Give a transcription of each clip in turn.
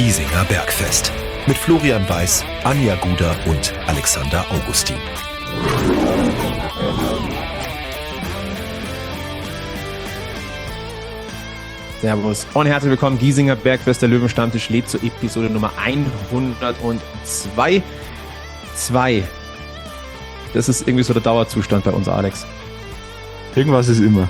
Giesinger Bergfest mit Florian Weiß, Anja Guder und Alexander Augustin. Servus und herzlich willkommen, Giesinger Bergfest, der Löwenstammtisch lädt zur Episode Nummer 102. Das ist irgendwie so der Dauerzustand bei uns, Alex. Irgendwas ist immer.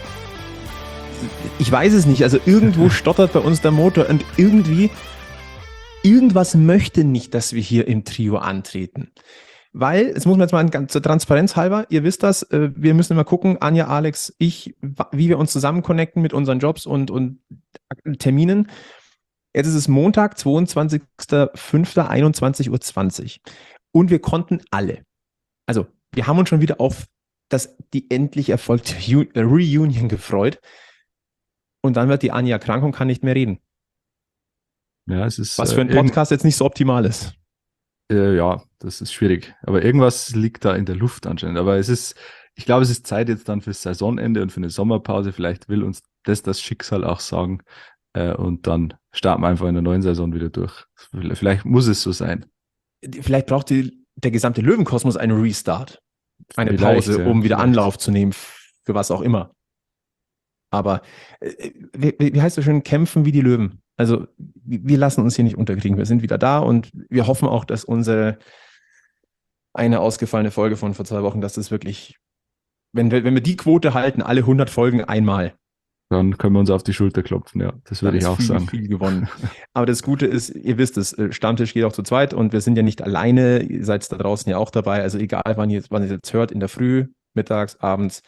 Ich weiß es nicht, also irgendwo stottert bei uns der Motor und irgendwas möchte nicht, dass wir hier im Trio antreten. Weil, jetzt muss man jetzt mal ganz zur Transparenz halber, ihr wisst das, wir müssen immer gucken, Anja, Alex, ich, wie wir uns zusammen connecten mit unseren Jobs und Terminen. Jetzt ist es Montag, 22.05.21:20 Uhr. Und wir konnten alle, also wir haben uns schon wieder auf die endlich erfolgte Reunion gefreut. Und dann wird die Anja krank und kann nicht mehr reden. Ja, es ist. Was für ein Podcast jetzt nicht so optimal ist. Ja, das ist schwierig. Aber irgendwas liegt da in der Luft anscheinend. Aber ich glaube, es ist Zeit jetzt dann fürs Saisonende und für eine Sommerpause. Vielleicht will uns das Schicksal auch sagen. Und dann starten wir einfach in der neuen Saison wieder durch. Vielleicht muss es so sein. Vielleicht braucht der gesamte Löwenkosmos einen Restart. Eine Pause, ja, um wieder Anlauf zu nehmen, für was auch immer. Aber wie heißt das schön, kämpfen wie die Löwen. Also wir lassen uns hier nicht unterkriegen. Wir sind wieder da und wir hoffen auch, dass unsere eine ausgefallene Folge von vor 2 Wochen, dass das wirklich, wenn wir die Quote halten, alle 100 Folgen einmal. Dann können wir uns auf die Schulter klopfen, ja. Das würde ich auch sagen. Viel gewonnen. Aber das Gute ist, ihr wisst es, Stammtisch geht auch zu zweit und wir sind ja nicht alleine. Ihr seid da draußen ja auch dabei. Also egal, wann ihr jetzt hört, in der Früh, mittags, abends,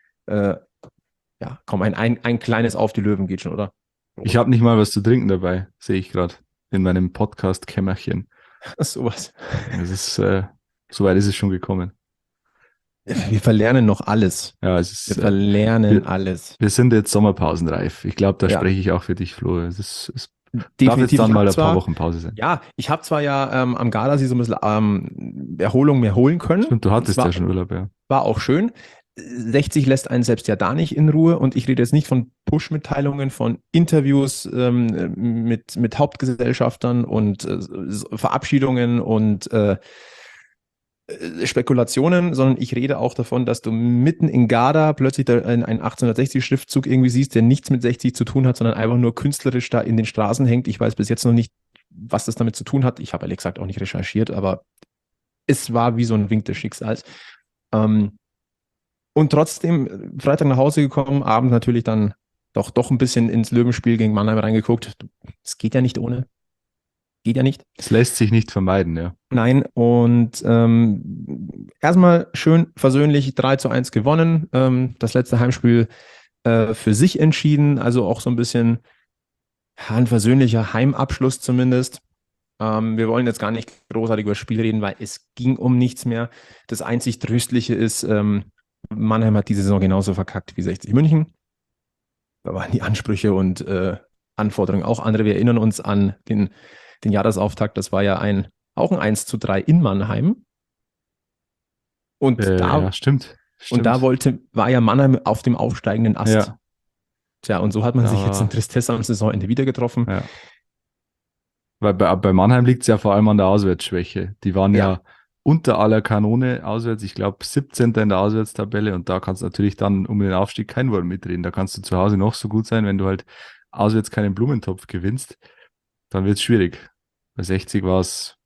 ja, komm, ein kleines Auf die Löwen geht schon, oder? Ich habe nicht mal was zu trinken dabei, sehe ich gerade in meinem Podcast-Kämmerchen. Sowas. Das ist, soweit ist es schon gekommen. Wir verlernen noch alles. Ja, wir verlernen alles. Wir sind jetzt sommerpausenreif. Ich glaube, da spreche ich auch für dich, Flo. Es darf jetzt dann mal ein paar Wochen Pause sein. Ja, ich habe zwar ja am Gardasee so ein bisschen Erholung mehr holen können. Stimmt, du hattest ja schon Urlaub, ja. War auch schön. 60 lässt einen selbst ja da nicht in Ruhe und ich rede jetzt nicht von Push-Mitteilungen, von Interviews mit Hauptgesellschaftern und Verabschiedungen und Spekulationen, sondern ich rede auch davon, dass du mitten in Garda plötzlich einen 1860-Schriftzug irgendwie siehst, der nichts mit 60 zu tun hat, sondern einfach nur künstlerisch da in den Straßen hängt. Ich weiß bis jetzt noch nicht, was das damit zu tun hat. Ich habe ehrlich gesagt auch nicht recherchiert, aber es war wie so ein Wink des Schicksals. Und trotzdem Freitag nach Hause gekommen, Abend natürlich dann doch ein bisschen ins Löwenspiel gegen Mannheim reingeguckt. Es geht ja nicht ohne. Geht ja nicht. Es lässt sich nicht vermeiden, ja. Nein, und erstmal schön versöhnlich 3:1 gewonnen. Das letzte Heimspiel für sich entschieden, also auch so ein bisschen ein versöhnlicher Heimabschluss zumindest. Wir wollen jetzt gar nicht großartig über das Spiel reden, weil es ging um nichts mehr. Das einzig Tröstliche ist, Mannheim hat diese Saison genauso verkackt wie 60 München. Da waren die Ansprüche und Anforderungen auch andere. Wir erinnern uns an den Jahresauftakt. Das war ja auch ein 1:3 in Mannheim. Und ja, stimmt. Und da war ja Mannheim auf dem aufsteigenden Ast. Ja. Tja, und so hat man sich jetzt in Tristesse am Saisonende wieder getroffen. Ja. Weil bei Mannheim liegt es ja vor allem an der Auswärtsschwäche. Die waren ja unter aller Kanone auswärts, ich glaube 17. in der Auswärtstabelle und da kannst du natürlich dann um den Aufstieg kein Wort mitreden. Da kannst du zu Hause noch so gut sein, wenn du halt auswärts keinen Blumentopf gewinnst, dann wird es schwierig. Bei 60 war es,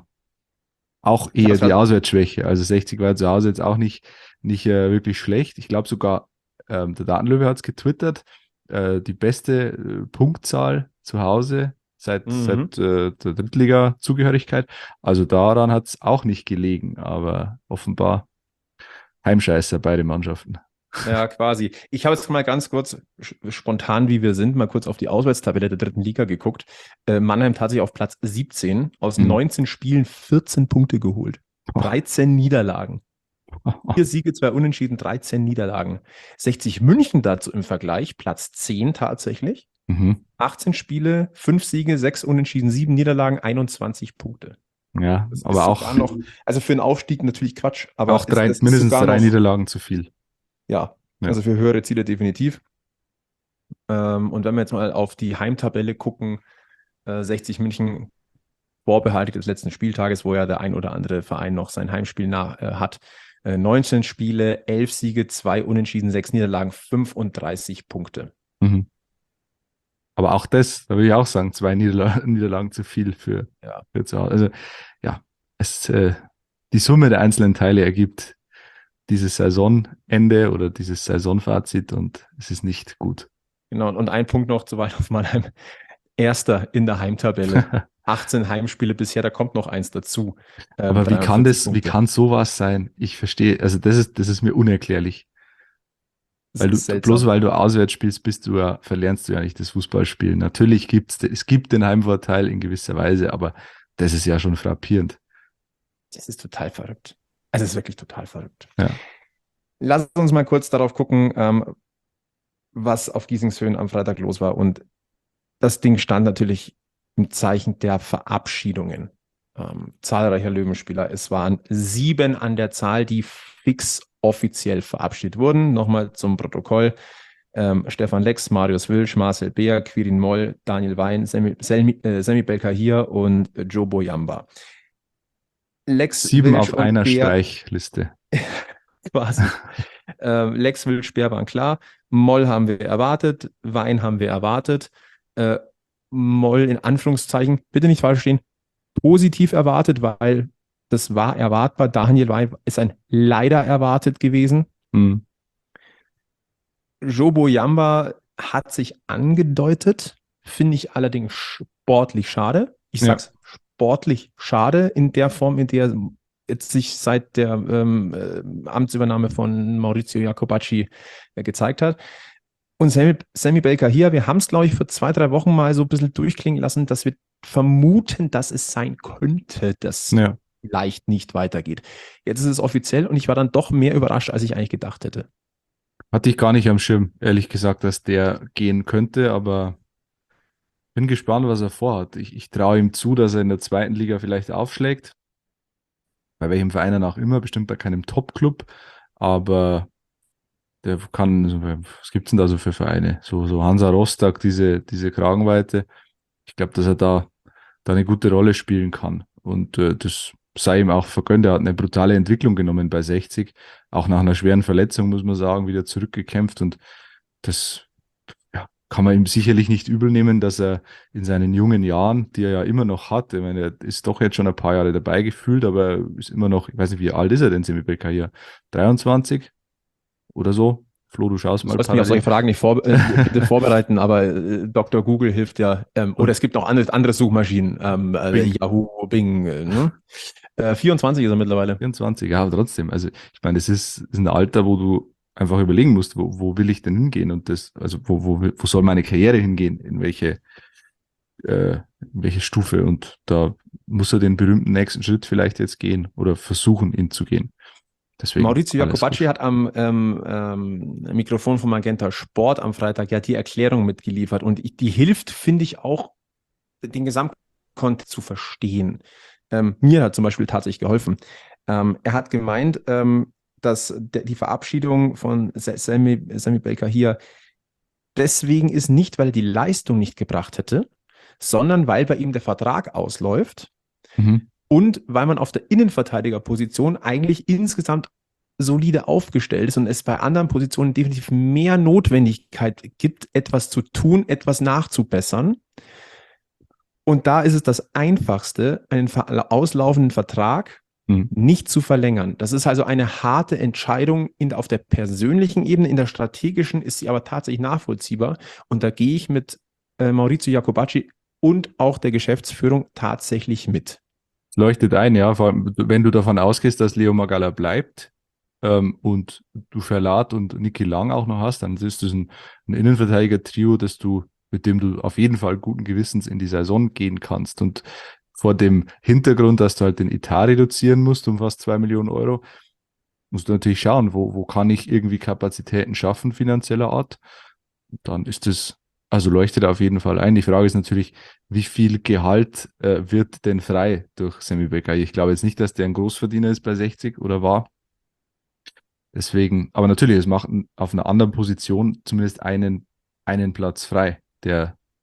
auch eher die Auswärtsschwäche. Also 60 war zu Hause jetzt auch nicht wirklich schlecht. Ich glaube sogar, der Datenlöwe hat es getwittert, die beste Punktzahl zu Hause seit der Drittliga-Zugehörigkeit. Also daran hat es auch nicht gelegen, aber offenbar Heimscheißer beide Mannschaften. Ja, quasi. Ich habe jetzt mal ganz kurz, spontan wie wir sind, mal kurz auf die Auswärtstabelle der dritten Liga geguckt. Mannheim tatsächlich auf Platz 17, aus 19 Spielen 14 Punkte geholt. 13 Niederlagen. 4 Siege, 2 Unentschieden, 13 Niederlagen. 60 München dazu im Vergleich, Platz 10 tatsächlich. 18 Spiele, 5 Siege, 6 Unentschieden, 7 Niederlagen, 21 Punkte. Ja, das aber auch noch, also für einen Aufstieg natürlich Quatsch, aber auch mindestens 3 Niederlagen zu viel. Ja, also für höhere Ziele definitiv. Und wenn wir jetzt mal auf die Heimtabelle gucken, 60 München vorbehalten des letzten Spieltages, wo ja der ein oder andere Verein noch sein Heimspiel hat. 19 Spiele, 11 Siege, 2 Unentschieden, 6 Niederlagen, 35 Punkte. Mhm. Aber auch das, da würde ich auch sagen, 2 Niederlagen zu viel für zu Hause. Also ja, die Summe der einzelnen Teile ergibt dieses Saisonende oder dieses Saisonfazit und es ist nicht gut. Genau, und ein Punkt noch zu Waldhof Mannheim. Erster in der Heimtabelle. 18 Heimspiele bisher, da kommt noch eins dazu. Aber wie kann sowas sein? Ich verstehe, also das ist mir unerklärlich. Bloß weil du auswärts spielst, verlernst du ja nicht das Fußballspielen. Natürlich es gibt den Heimvorteil in gewisser Weise, aber das ist ja schon frappierend. Das ist total verrückt. Es ist wirklich total verrückt. Ja. Lass uns mal kurz darauf gucken, was auf Giesingshöhen am Freitag los war. Und das Ding stand natürlich im Zeichen der Verabschiedungen zahlreicher Löwenspieler. Es waren 7 an der Zahl, die fix offiziell verabschiedet wurden. Nochmal zum Protokoll. Stefan Lex, Marius Wilsch, Marcel Beer, Quirin Moll, Daniel Wein, Semi Belkahir und Joe Boyamba. 7 Wilsch auf einer Streichliste. Quasi. Lex, Wilsch, Beer waren klar. Moll haben wir erwartet. Wein haben wir erwartet. Moll in Anführungszeichen, bitte nicht falsch verstehen, positiv erwartet, weil das war erwartbar. Daniel Wein ist ein leider erwartet gewesen. Mhm. Joe Boyamba hat sich angedeutet, finde ich allerdings sportlich schade. Ich sag's sportlich schade in der Form, in der jetzt sich seit der Amtsübernahme von Maurizio Jacobacci gezeigt hat. Und Semi Belkahir, wir haben es, glaube ich, vor 2-3 Wochen mal so ein bisschen durchklingen lassen, dass wir vermuten, dass es sein könnte, dass vielleicht nicht weitergeht. Jetzt ist es offiziell und ich war dann doch mehr überrascht, als ich eigentlich gedacht hätte. Hatte ich gar nicht am Schirm, ehrlich gesagt, dass der gehen könnte, aber bin gespannt, was er vorhat. Ich traue ihm zu, dass er in der 2. Liga vielleicht aufschlägt. Bei welchem Verein dann auch immer, bestimmt bei keinem Top-Club, aber der kann, was gibt es denn da so für Vereine? So Hansa Rostock, diese Kragenweite. Ich glaube, dass er da eine gute Rolle spielen kann. Und das sei ihm auch vergönnt. Er hat eine brutale Entwicklung genommen bei 60. Auch nach einer schweren Verletzung, muss man sagen, wieder zurückgekämpft. Und das kann man ihm sicherlich nicht übel nehmen, dass er in seinen jungen Jahren, die er ja immer noch hat, ich meine, er ist doch jetzt schon ein paar Jahre dabei gefühlt, aber er ist immer noch, ich weiß nicht, wie alt ist er denn, Semi Belkahir? 23 oder so? Flo, du schaust mal. Du sollst mich auf solche Fragen nicht bitte vorbereiten, aber Dr. Google hilft ja. Oder es gibt noch andere Suchmaschinen. Yahoo, Bing. Ne? 24 ist er mittlerweile. 24, ja, aber trotzdem. Also ich meine, das ist ein Alter, wo du einfach überlegen musst, wo will ich denn hingehen? Und also wo soll meine Karriere hingehen? In welche Stufe? Und da muss er den berühmten nächsten Schritt vielleicht jetzt gehen oder versuchen, ihn zu gehen. Deswegen Maurizio Jacobacci hat am Mikrofon von Magenta Sport am Freitag ja die Erklärung mitgeliefert und die hilft, finde ich, auch den Gesamtkontext zu verstehen. Mir hat zum Beispiel tatsächlich geholfen. Er hat gemeint, dass die Verabschiedung von Semi Belkahir deswegen ist nicht, weil er die Leistung nicht gebracht hätte, sondern weil bei ihm der Vertrag ausläuft. Mhm. Und weil man auf der Innenverteidigerposition eigentlich insgesamt solide aufgestellt ist und es bei anderen Positionen definitiv mehr Notwendigkeit gibt, etwas zu tun, etwas nachzubessern. Und da ist es das Einfachste, einen auslaufenden Vertrag nicht zu verlängern. Das ist also eine harte Entscheidung auf der persönlichen Ebene, in der strategischen ist sie aber tatsächlich nachvollziehbar. Und da gehe ich mit Maurizio Jacobacci und auch der Geschäftsführung tatsächlich mit. Leuchtet ein, ja, vor allem, wenn du davon ausgehst, dass Leo Magalla bleibt und du Verlat und Niki Lang auch noch hast, dann ist das ein Innenverteidiger-Trio, mit dem du auf jeden Fall guten Gewissens in die Saison gehen kannst. Und vor dem Hintergrund, dass du halt den Etat reduzieren musst um fast 2 Millionen Euro, musst du natürlich schauen, wo kann ich irgendwie Kapazitäten schaffen finanzieller Art. Und dann ist das, also leuchtet auf jeden Fall ein. Die Frage ist natürlich, wie viel Gehalt wird denn frei durch Semi Belkahir? Ich glaube jetzt nicht, dass der ein Großverdiener ist bei 60 oder war. Deswegen, aber natürlich, es macht auf einer anderen Position zumindest einen Platz frei, der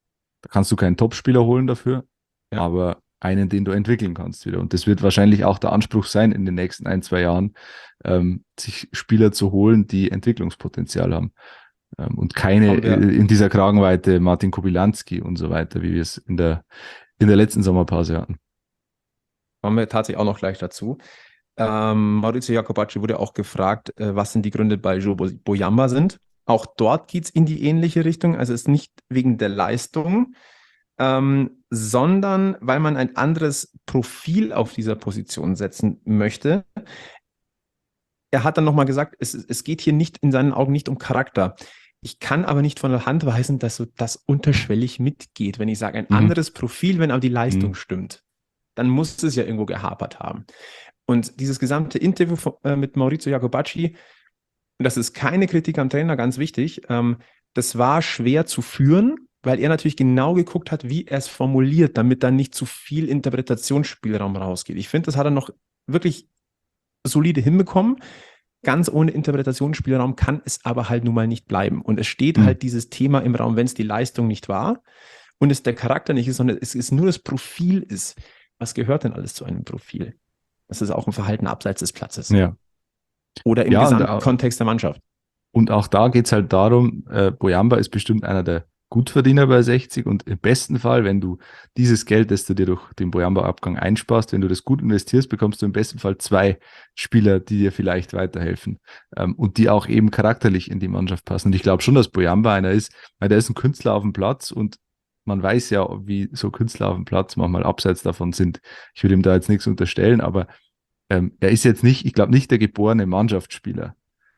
Da kannst du keinen Topspieler holen dafür, Ja. aber einen, den du entwickeln kannst wieder. Und das wird wahrscheinlich auch der Anspruch sein in den nächsten 1, 2 Jahren, sich Spieler zu holen, die Entwicklungspotenzial haben. Und keine Haben wir, in dieser Kragenweite Martin Kobylanski und so weiter, wie wir es in der letzten Sommerpause hatten. kommen wir tatsächlich auch noch gleich dazu. Maurizio Jacobacci wurde auch gefragt, was denn die Gründe bei Joe Boyamba sind. Auch dort geht es in die ähnliche Richtung. Also es ist nicht wegen der Leistung, sondern weil man ein anderes Profil auf dieser Position setzen möchte. Er hat dann nochmal gesagt, es geht hier nicht in seinen Augen nicht um Charakter. Ich kann aber nicht von der Hand weisen, dass so das unterschwellig mitgeht. Wenn ich sage, ein anderes Profil, wenn aber die Leistung stimmt, dann muss es ja irgendwo gehapert haben. Und dieses gesamte Interview mit Maurizio Jacobacci, und das ist keine Kritik am Trainer, ganz wichtig, das war schwer zu führen, weil er natürlich genau geguckt hat, wie er es formuliert, damit dann nicht zu viel Interpretationsspielraum rausgeht. Ich finde, das hat er noch wirklich solide hinbekommen. Ganz ohne Interpretationsspielraum kann es aber halt nun mal nicht bleiben. Und es steht halt dieses Thema im Raum, wenn es die Leistung nicht war und es der Charakter nicht ist, sondern es ist nur das Profil ist. Was gehört denn alles zu einem Profil? Das ist auch ein Verhalten abseits des Platzes. Ja. Oder im Ja, Gesamtkontext der Mannschaft. Und auch da geht es halt darum, Boyamba ist bestimmt einer der Gutverdiener bei 60 und im besten Fall, wenn du dieses Geld, das du dir durch den Boyamba-Abgang einsparst, wenn du das gut investierst, bekommst du im besten Fall 2 Spieler, die dir vielleicht weiterhelfen und die auch eben charakterlich in die Mannschaft passen. Und ich glaube schon, dass Boyamba einer ist, weil der ist ein Künstler auf dem Platz und man weiß ja, wie so Künstler auf dem Platz manchmal abseits davon sind. Ich würde ihm da jetzt nichts unterstellen, aber er ist jetzt nicht, ich glaube nicht der geborene Mannschaftsspieler.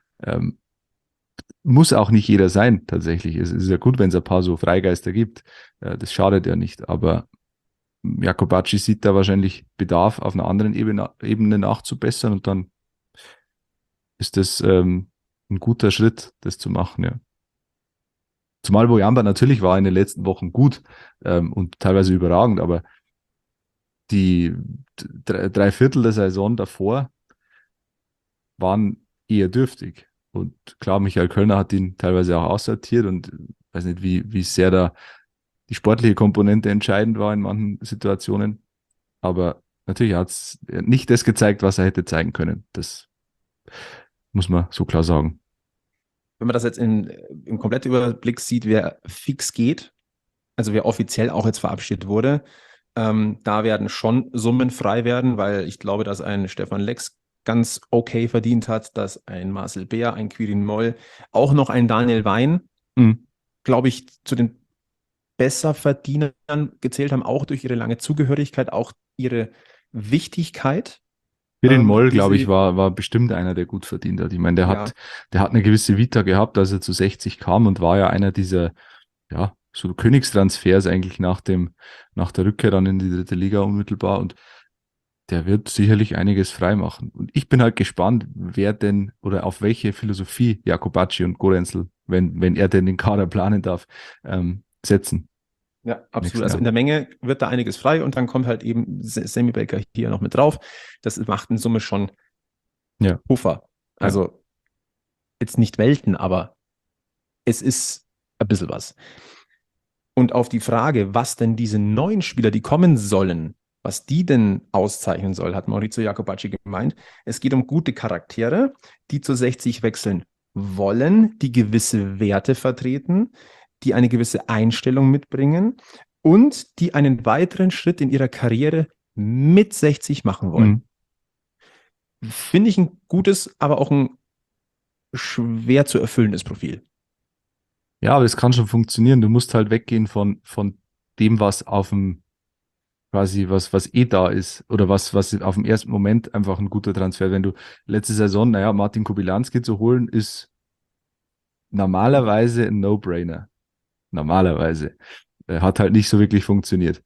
Muss auch nicht jeder sein, tatsächlich. Es ist ja gut, wenn es ein paar so Freigeister gibt. Das schadet ja nicht. Aber Jacobacci sieht da wahrscheinlich Bedarf, auf einer anderen Ebene nachzubessern und dann ist das ein guter Schritt, das zu machen, ja. Zumal Boyamba natürlich war in den letzten Wochen gut und teilweise überragend, aber die 3/4 der Saison davor waren eher dürftig. Und klar, Michael Kölner hat ihn teilweise auch aussortiert und weiß nicht, wie sehr da die sportliche Komponente entscheidend war in manchen Situationen. Aber natürlich hat es nicht das gezeigt, was er hätte zeigen können. Das muss man so klar sagen. Wenn man das jetzt im kompletten Überblick sieht, wer fix geht, also wer offiziell auch jetzt verabschiedet wurde, da werden schon Summen frei werden, weil ich glaube, dass ein Stefan Lex ganz okay verdient hat, dass ein Marcel Beer, ein Quirin Moll, auch noch ein Daniel Wein, glaube ich, zu den Besserverdienern gezählt haben, auch durch ihre lange Zugehörigkeit, auch ihre Wichtigkeit. Quirin Moll, glaube ich, war bestimmt einer, der gut verdient hat. Ich meine, der hat eine gewisse Vita gehabt, als er zu 60 kam und war ja einer dieser, ja, so Königstransfers eigentlich nach der Rückkehr dann in die 3. Liga unmittelbar und der wird sicherlich einiges freimachen. Und ich bin halt gespannt, wer denn oder auf welche Philosophie Jacobacci und Gorenzel, wenn er denn den Kader planen darf, setzen. Ja, absolut. Also in der Menge wird da einiges frei und dann kommt halt eben Sammy Baker hier noch mit drauf. Das macht in Summe schon Puffer. Also jetzt nicht Welten, aber es ist ein bisschen was. Und auf die Frage, was denn diese neuen Spieler, die kommen sollen, was die denn auszeichnen soll, hat Maurizio Jacobacci gemeint. Es geht um gute Charaktere, die zu 60 wechseln wollen, die gewisse Werte vertreten, die eine gewisse Einstellung mitbringen und die einen weiteren Schritt in ihrer Karriere mit 60 machen wollen. Finde ich ein gutes, aber auch ein schwer zu erfüllendes Profil. Ja, aber es kann schon funktionieren. Du musst halt weggehen von dem, was auf dem quasi was da ist oder was auf dem ersten Moment einfach ein guter Transfer. Wenn du letzte Saison, Martin Kobylanski zu holen, ist normalerweise ein No-Brainer. Normalerweise. Hat halt nicht so wirklich funktioniert.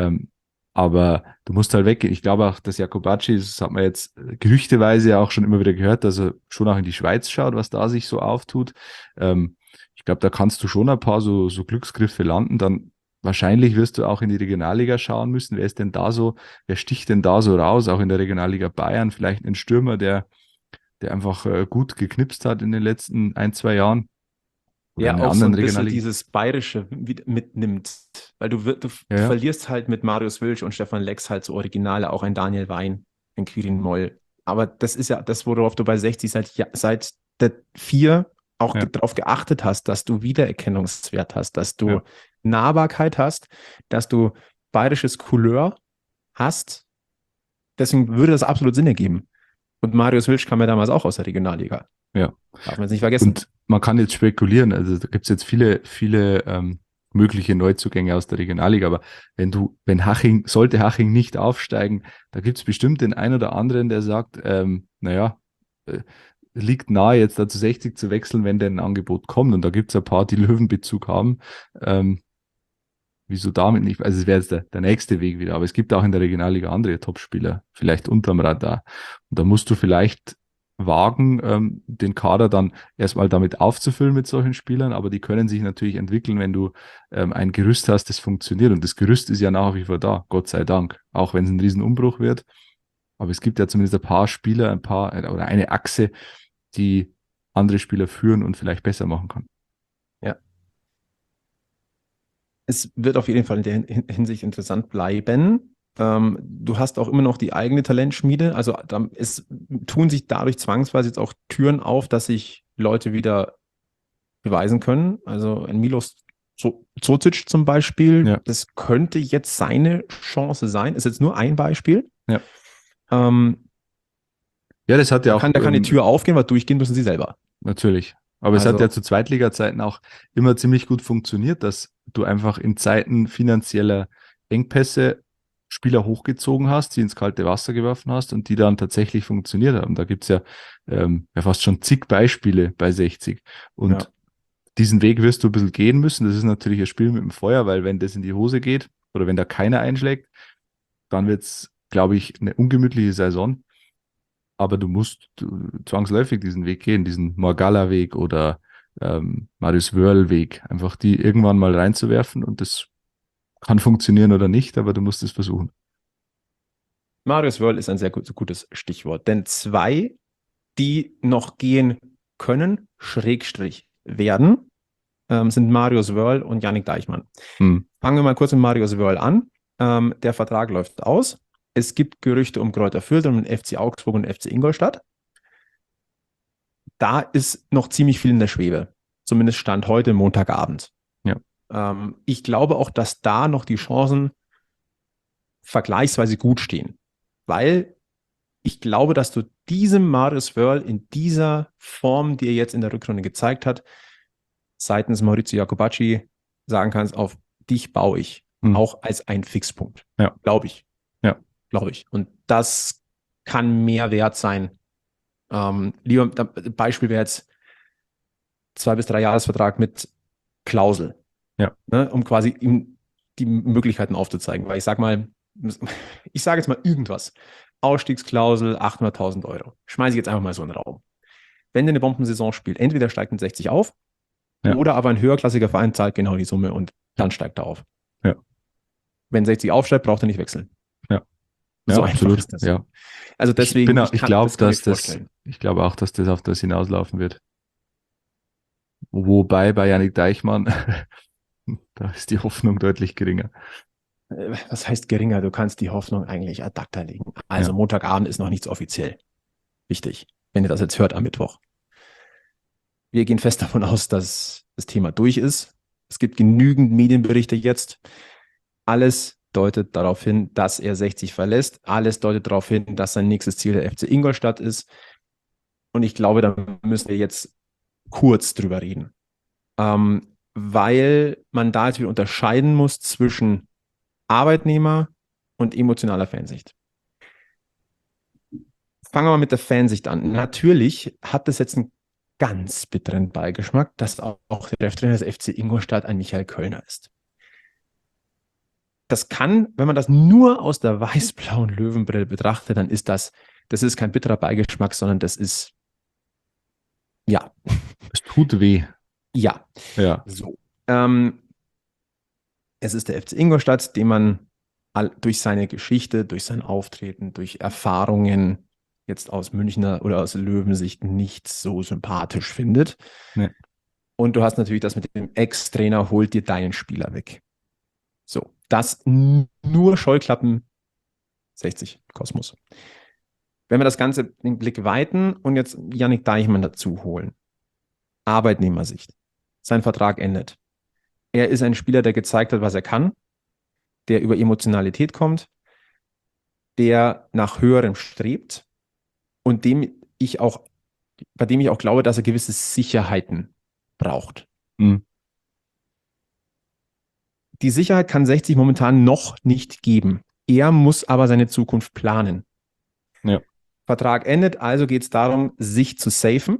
Aber du musst halt weggehen. Ich glaube auch, dass Jacobacci, das hat man jetzt gerüchteweise auch schon immer wieder gehört, dass er schon auch in die Schweiz schaut, was da sich so auftut. Ich glaube, da kannst du schon ein paar so Glücksgriffe landen. Dann wahrscheinlich wirst du auch in die Regionalliga schauen müssen. Wer sticht denn da so raus? Auch in der Regionalliga Bayern, vielleicht ein Stürmer, der einfach gut geknipst hat in den letzten 1, 2 Jahren. oder Ja, in einer auch so anderen ein bisschen Regionalliga. dieses Bayerische mitnimmt. Weil du Ja, ja. verlierst halt mit Marius Wilsch und Stefan Lex halt so Originale, auch ein Daniel Wein, ein Quirin Moll. Aber das ist ja das, worauf du bei 60 seit der 4 auch Ja, darauf geachtet hast, dass du Wiedererkennungswert hast, dass du ja. Nahbarkeit hast, dass du bayerisches Couleur hast. Deswegen würde das absolut Sinn ergeben. Und Marius Wilsch kam ja damals auch aus der Regionalliga. Ja. Darf man jetzt nicht vergessen. Und man kann jetzt spekulieren, also da gibt es jetzt viele mögliche Neuzugänge aus der Regionalliga, aber sollte Haching nicht aufsteigen, da gibt es bestimmt den einen oder anderen, der sagt, naja, liegt nahe, jetzt da zu 60 zu wechseln, wenn denn ein Angebot kommt. Und da gibt es ein paar, die Löwenbezug haben. Wieso damit nicht? Also es wäre jetzt der nächste Weg wieder, aber es gibt auch in der Regionalliga andere Topspieler, vielleicht unterm Radar. Und da musst du vielleicht wagen, den Kader dann erstmal damit aufzufüllen mit solchen Spielern, aber die können sich natürlich entwickeln, wenn du ein Gerüst hast, das funktioniert. Und das Gerüst ist ja nach wie vor da, Gott sei Dank. Auch wenn es ein Riesenumbruch wird. Aber es gibt ja zumindest ein paar Spieler, oder eine Achse, die andere Spieler führen und vielleicht besser machen kann. Ja. Es wird auf jeden Fall in der Hinsicht interessant bleiben. Du hast auch immer noch die eigene Talentschmiede. Also es tun sich dadurch zwangsweise jetzt auch Türen auf, dass sich Leute wieder beweisen können. Also ein Milos Zocic zum Beispiel, Ja. das könnte jetzt seine Chance sein. Ist jetzt nur ein Beispiel. Ja. Ähm, Ja, das hat ja auch. da kann die Tür aufgehen, weil durchgehen müssen sie selber. Natürlich. Aber es Also- hat ja zu Zweitliga-Zeiten auch immer ziemlich gut funktioniert, dass du einfach in Zeiten finanzieller Engpässe Spieler hochgezogen hast, die ins kalte Wasser geworfen hast und die dann tatsächlich funktioniert haben. Da gibt's ja fast schon zig Beispiele bei 60. Und Ja. diesen Weg wirst du ein bisschen gehen müssen. Das ist natürlich ein Spiel mit dem Feuer, weil wenn das in die Hose geht oder wenn da keiner einschlägt, dann wird's, glaube ich, eine ungemütliche Saison. Aber du musst zwangsläufig diesen Weg gehen, diesen Morgalla-Weg oder Marius Wörl-Weg, einfach die irgendwann mal reinzuwerfen und das kann funktionieren oder nicht, aber du musst es versuchen. Marius Wörl ist ein sehr gutes Stichwort, denn 2, die noch gehen können, Schrägstrich werden, sind Marius Wörl und Yannick Deichmann. Fangen wir mal kurz mit Marius Wörl an. Der Vertrag läuft aus. Es gibt Gerüchte um Greuther Fürth und den FC Augsburg und den FC Ingolstadt. Da ist noch ziemlich viel in der Schwebe. Zumindest Stand heute, Montagabend. Ja. Ich glaube auch, dass da noch die Chancen vergleichsweise gut stehen. Weil ich glaube, dass du diesem Marius Wörl in dieser Form, die er jetzt in der Rückrunde gezeigt hat, seitens Maurizio Jacobacci sagen kannst, auf dich baue ich. Auch als ein Fixpunkt. Ja. Glaube ich. Ja. Glaube ich. Und das kann mehr wert sein. Beispiel wäre jetzt 2 bis 3 Jahresvertrag mit Klausel. Ja. Ne, um quasi ihm die Möglichkeiten aufzuzeigen. Weil ich sage jetzt mal irgendwas. Ausstiegsklausel 800.000 Euro. Schmeiße ich jetzt einfach mal so in den Raum. Wenn der eine Bombensaison spielt, entweder steigt mit 60 auf, oder aber ein höherklassiger Verein zahlt genau die Summe und dann steigt er auf. Ja. Wenn 60 aufsteigt, braucht er nicht wechseln. Ja. So ja, einfach absolut. ist das. Ja. Also deswegen, Ich glaube vorstellen. auch, dass das auf das hinauslaufen wird. Wobei bei Yannick Deichmann, da ist die Hoffnung deutlich geringer. Was heißt geringer? Du kannst die Hoffnung eigentlich ad acta legen. Also Montagabend ist noch nichts offiziell. Wichtig, wenn ihr das jetzt hört am Mittwoch. Wir gehen fest davon aus, dass das Thema durch ist. Es gibt genügend Medienberichte jetzt. Alles deutet darauf hin, dass er 60 verlässt. Alles deutet darauf hin, dass sein nächstes Ziel der FC Ingolstadt ist. Und ich glaube, da müssen wir jetzt kurz drüber reden. Weil man da jetzt wieder unterscheiden muss zwischen Arbeitnehmer und emotionaler Fansicht. Fangen wir mal mit der Fansicht an. Natürlich hat das jetzt einen ganz bitteren Beigeschmack, dass auch der Cheftrainer des FC Ingolstadt ein Michael Kölner ist. Das kann, wenn man das nur aus der weiß-blauen Löwenbrille betrachtet, dann ist das ist kein bitterer Beigeschmack, sondern das ist, ja. Es tut weh. Ja. Ja. So. Es ist der FC Ingolstadt, den man durch seine Geschichte, durch sein Auftreten, durch Erfahrungen jetzt aus Münchner oder aus Löwensicht nicht so sympathisch findet. Nee. Und du hast natürlich das mit dem Ex-Trainer holt dir deinen Spieler weg. So, das nur Scheuklappen 60 Kosmos. Wenn wir das Ganze den Blick weiten und jetzt Yannick Deichmann dazu holen. Arbeitnehmersicht. Sein Vertrag endet. Er ist ein Spieler, der gezeigt hat, was er kann, der über Emotionalität kommt, der nach Höherem strebt und bei dem ich auch glaube, dass er gewisse Sicherheiten braucht. Mhm. Die Sicherheit kann 60 momentan noch nicht geben. Er muss aber seine Zukunft planen. Ja. Vertrag endet, also geht es darum, sich zu safen.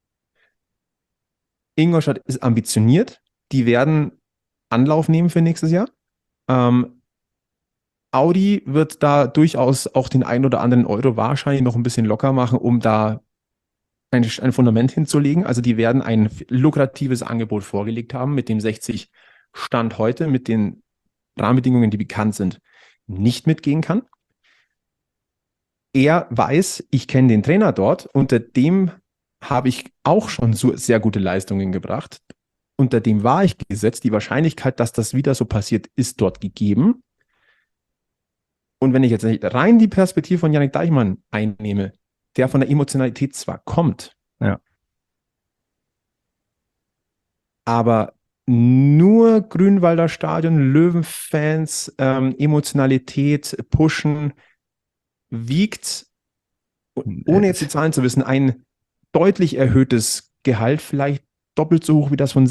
Ingolstadt ist ambitioniert. Die werden Anlauf nehmen für nächstes Jahr. Audi wird da durchaus auch den einen oder anderen Euro wahrscheinlich noch ein bisschen locker machen, um da ein Fundament hinzulegen. Also die werden ein lukratives Angebot vorgelegt haben, mit dem 60 Stand heute, mit den Rahmenbedingungen, die bekannt sind, nicht mitgehen kann. Er weiß, ich kenne den Trainer dort, unter dem habe ich auch schon so sehr gute Leistungen gebracht. Unter dem war ich gesetzt. Die Wahrscheinlichkeit, dass das wieder so passiert, ist dort gegeben. Und wenn ich jetzt rein die Perspektive von Yannick Deichmann einnehme, der von der Emotionalität zwar kommt, Ja. aber nur Grünwalder Stadion, Löwenfans, Emotionalität, Pushen, wiegt, ohne jetzt die Zahlen zu wissen, ein deutlich erhöhtes Gehalt, vielleicht doppelt so hoch wie das von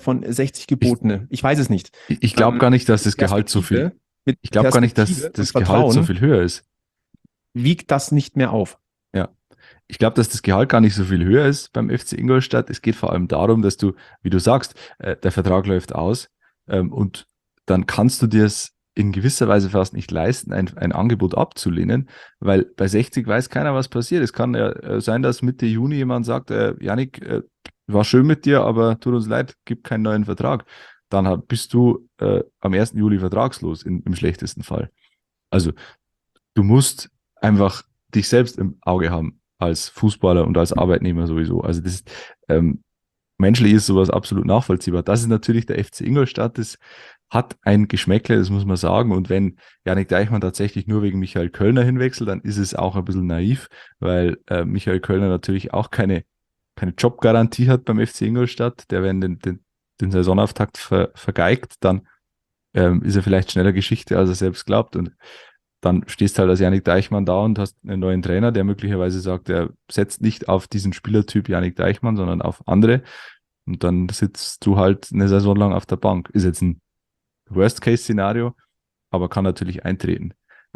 60 gebotene. Ich weiß es nicht. Ich glaube gar nicht, dass das Gehalt so viel. Ich glaube gar nicht, dass das Gehalt so viel höher ist. Wiegt das nicht mehr auf? Ja. Ich glaube, dass das Gehalt gar nicht so viel höher ist beim FC Ingolstadt. Es geht vor allem darum, dass du, wie du sagst, der Vertrag läuft aus und dann kannst du dir es in gewisser Weise fast nicht leisten, ein Angebot abzulehnen, weil bei 60 weiß keiner, was passiert. Es kann ja sein, dass Mitte Juni jemand sagt, Yannick, war schön mit dir, aber tut uns leid, gibt keinen neuen Vertrag. Dann bist du am 1. Juli vertragslos im schlechtesten Fall. Also du musst einfach dich selbst im Auge haben als Fußballer und als Arbeitnehmer sowieso. Also das ist, menschlich ist sowas absolut nachvollziehbar. Das ist natürlich der FC Ingolstadt, das hat ein Geschmäckle, das muss man sagen. Und wenn Yannick Deichmann tatsächlich nur wegen Michael Kölner hinwechselt, dann ist es auch ein bisschen naiv, weil Michael Kölner natürlich auch keine Jobgarantie hat beim FC Ingolstadt. Der, wenn den Saisonauftakt vergeigt, dann ist er vielleicht schneller Geschichte, als er selbst glaubt. Und dann stehst du halt als Yannick Deichmann da und hast einen neuen Trainer, der möglicherweise sagt, er setzt nicht auf diesen Spielertyp Yannick Deichmann, sondern auf andere. Und dann sitzt du halt eine Saison lang auf der Bank. Ist jetzt ein Worst-Case-Szenario, aber kann natürlich eintreten.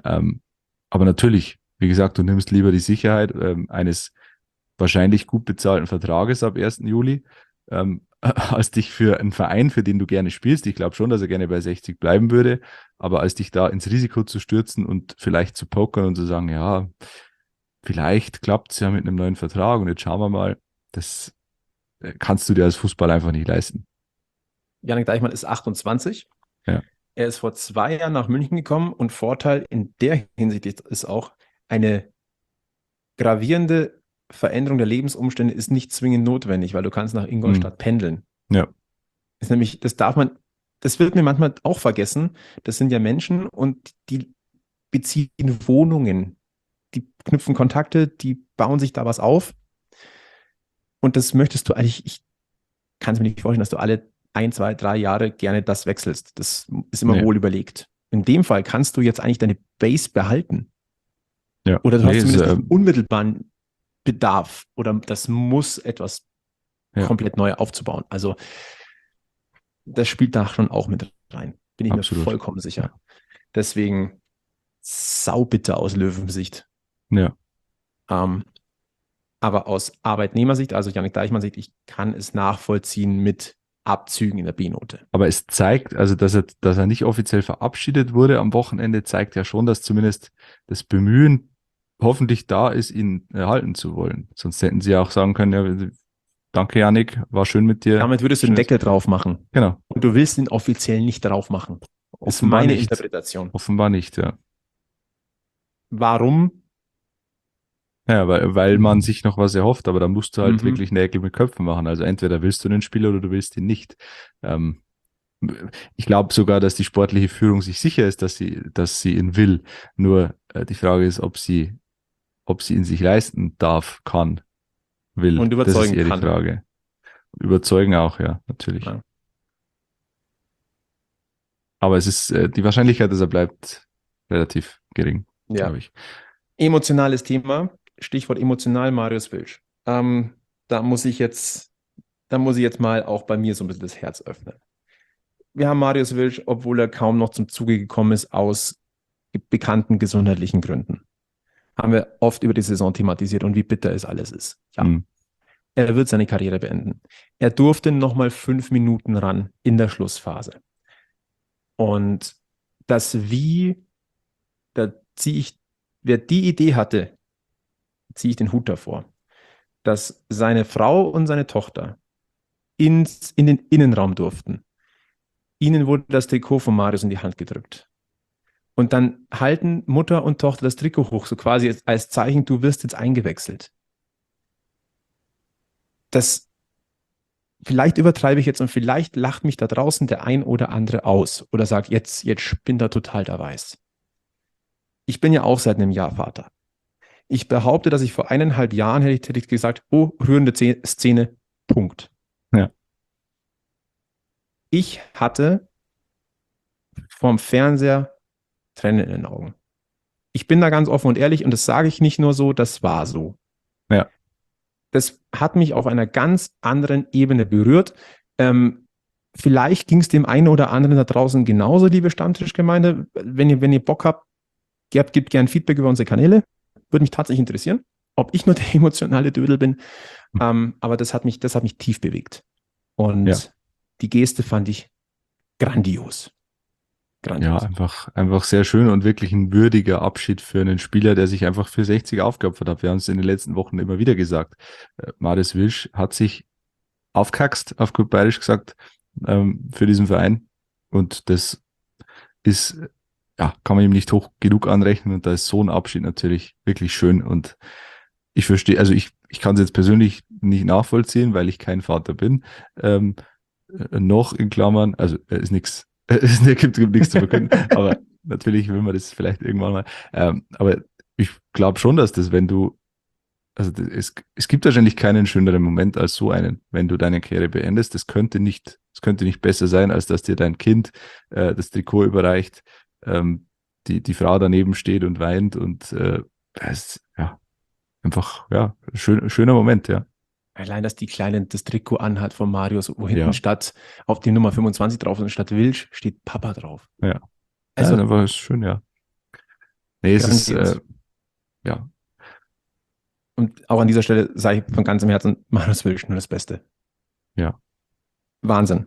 Aber natürlich, wie gesagt, du nimmst lieber die Sicherheit eines wahrscheinlich gut bezahlten Vertrages ab 1. Juli, als dich für einen Verein, für den du gerne spielst. Ich glaube schon, dass er gerne bei 60 bleiben würde, aber als dich da ins Risiko zu stürzen und vielleicht zu pokern und zu sagen, ja, vielleicht klappt es ja mit einem neuen Vertrag und jetzt schauen wir mal, das kannst du dir als Fußballer einfach nicht leisten. Yannick Deichmann ist 28. Ja. Er ist vor 2 Jahren nach München gekommen und Vorteil in der Hinsicht ist auch, eine gravierende Veränderung der Lebensumstände ist nicht zwingend notwendig, weil du kannst nach Ingolstadt pendeln. Ja. Ist nämlich, das wird mir manchmal auch vergessen, das sind ja Menschen und die beziehen Wohnungen, die knüpfen Kontakte, die bauen sich da was auf und das möchtest du eigentlich, ich kann es mir nicht vorstellen, dass du alle 1, 2, 3 Jahre gerne das wechselst. Das ist immer wohl überlegt. In dem Fall kannst du jetzt eigentlich deine Base behalten. Ja. Oder du hast zumindest nicht unmittelbaren Bedarf oder das muss etwas komplett neu aufzubauen. Also das spielt da schon auch mit rein. Bin ich mir vollkommen sicher. Ja. Deswegen saubitter aus Löwensicht. Ja. Aber aus Arbeitnehmersicht, also Yannick Deichmann Sicht, ich kann es nachvollziehen mit Abzügen in der B-Note. Aber es zeigt, also dass er nicht offiziell verabschiedet wurde am Wochenende, zeigt ja schon, dass zumindest das Bemühen hoffentlich da ist, ihn erhalten zu wollen. Sonst hätten sie ja auch sagen können, ja, danke Yannick, war schön mit dir. Damit würdest du den Deckel drauf machen. Genau. Und du willst ihn offiziell nicht drauf machen. Das ist meine Interpretation. Offenbar nicht, ja. Warum? Ja, weil man sich noch was erhofft, aber da musst du halt Mhm. wirklich Nägel mit Köpfen machen. Also entweder willst du den Spieler oder du willst ihn nicht. Ähm, Ich glaube sogar, dass die sportliche Führung sich sicher ist, dass sie ihn will. Nur die Frage ist, ob sie ihn sich leisten darf, kann, will. Und Das ist überzeugen eher die kann. Frage. Überzeugen auch, ja, natürlich. Ja. Aber es ist die Wahrscheinlichkeit, dass er bleibt, relativ gering, Ja. glaube ich. Emotionales Thema, Stichwort emotional, Marius Wilsch. Da muss ich jetzt, da muss ich jetzt mal auch bei mir so ein bisschen das Herz öffnen. Wir haben Marius Wilsch, obwohl er kaum noch zum Zuge gekommen ist, aus bekannten gesundheitlichen Gründen. Haben wir oft über die Saison thematisiert und wie bitter es alles ist. Ja, Hm. er wird seine Karriere beenden. Er durfte nochmal 5 Minuten ran in der Schlussphase. Und das Wie, da ziehe ich, wer die Idee hatte, ziehe ich den Hut davor, dass seine Frau und seine Tochter in den Innenraum durften. Ihnen wurde das Trikot von Marius in die Hand gedrückt. Und dann halten Mutter und Tochter das Trikot hoch, so quasi als Zeichen, du wirst jetzt eingewechselt. Das, vielleicht übertreibe ich jetzt und vielleicht lacht mich da draußen der ein oder andere aus oder sagt, jetzt spinnt er total der Weiß. Ich bin ja auch seit einem Jahr Vater. Ich behaupte, dass ich vor 1,5 Jahren hätte ich gesagt, oh, rührende Szene, Punkt. Ja. Ich hatte vorm Fernseher Tränen in den Augen. Ich bin da ganz offen und ehrlich und das sage ich nicht nur so, das war so. Ja. Das hat mich auf einer ganz anderen Ebene berührt. Vielleicht ging es dem einen oder anderen da draußen genauso, liebe Stammtischgemeinde. Wenn ihr Bock habt, gebt gerne Feedback über unsere Kanäle. Würde mich tatsächlich interessieren, ob ich nur der emotionale Dödel bin. Aber das hat mich tief bewegt. Und Ja. die Geste fand ich grandios. Ja, Grandios. einfach sehr schön und wirklich ein würdiger Abschied für einen Spieler, der sich einfach für 60 aufgeopfert hat. Wir haben es in den letzten Wochen immer wieder gesagt. Marius Wilsch hat sich aufgehaxt, auf gut Bayerisch gesagt, für diesen Verein. Und das ist, ja, kann man ihm nicht hoch genug anrechnen. Und da ist so ein Abschied natürlich wirklich schön. Und ich verstehe, also ich kann es jetzt persönlich nicht nachvollziehen, weil ich kein Vater bin. Noch in Klammern, also ist nichts, es gibt nichts zu verkünden, aber natürlich will man das vielleicht irgendwann mal. Aber ich glaube schon, dass das, wenn du, also es gibt wahrscheinlich keinen schöneren Moment als so einen, wenn du deine Karriere beendest. Es könnte nicht besser sein, als dass dir dein Kind das Trikot überreicht, die Frau daneben steht und weint und es ist ja einfach ja schöner Moment, ja. Allein, dass die Kleine das Trikot anhat von Marius, wo hinten Ja. statt auf die Nummer 25 drauf und statt Wilsch steht Papa drauf. Ja. Also, ja, ist einfach schön, ja. Nee, es ist grandios. ja. Und auch an dieser Stelle sage ich von ganzem Herzen, Marius Wilsch nur das Beste. Ja. Wahnsinn.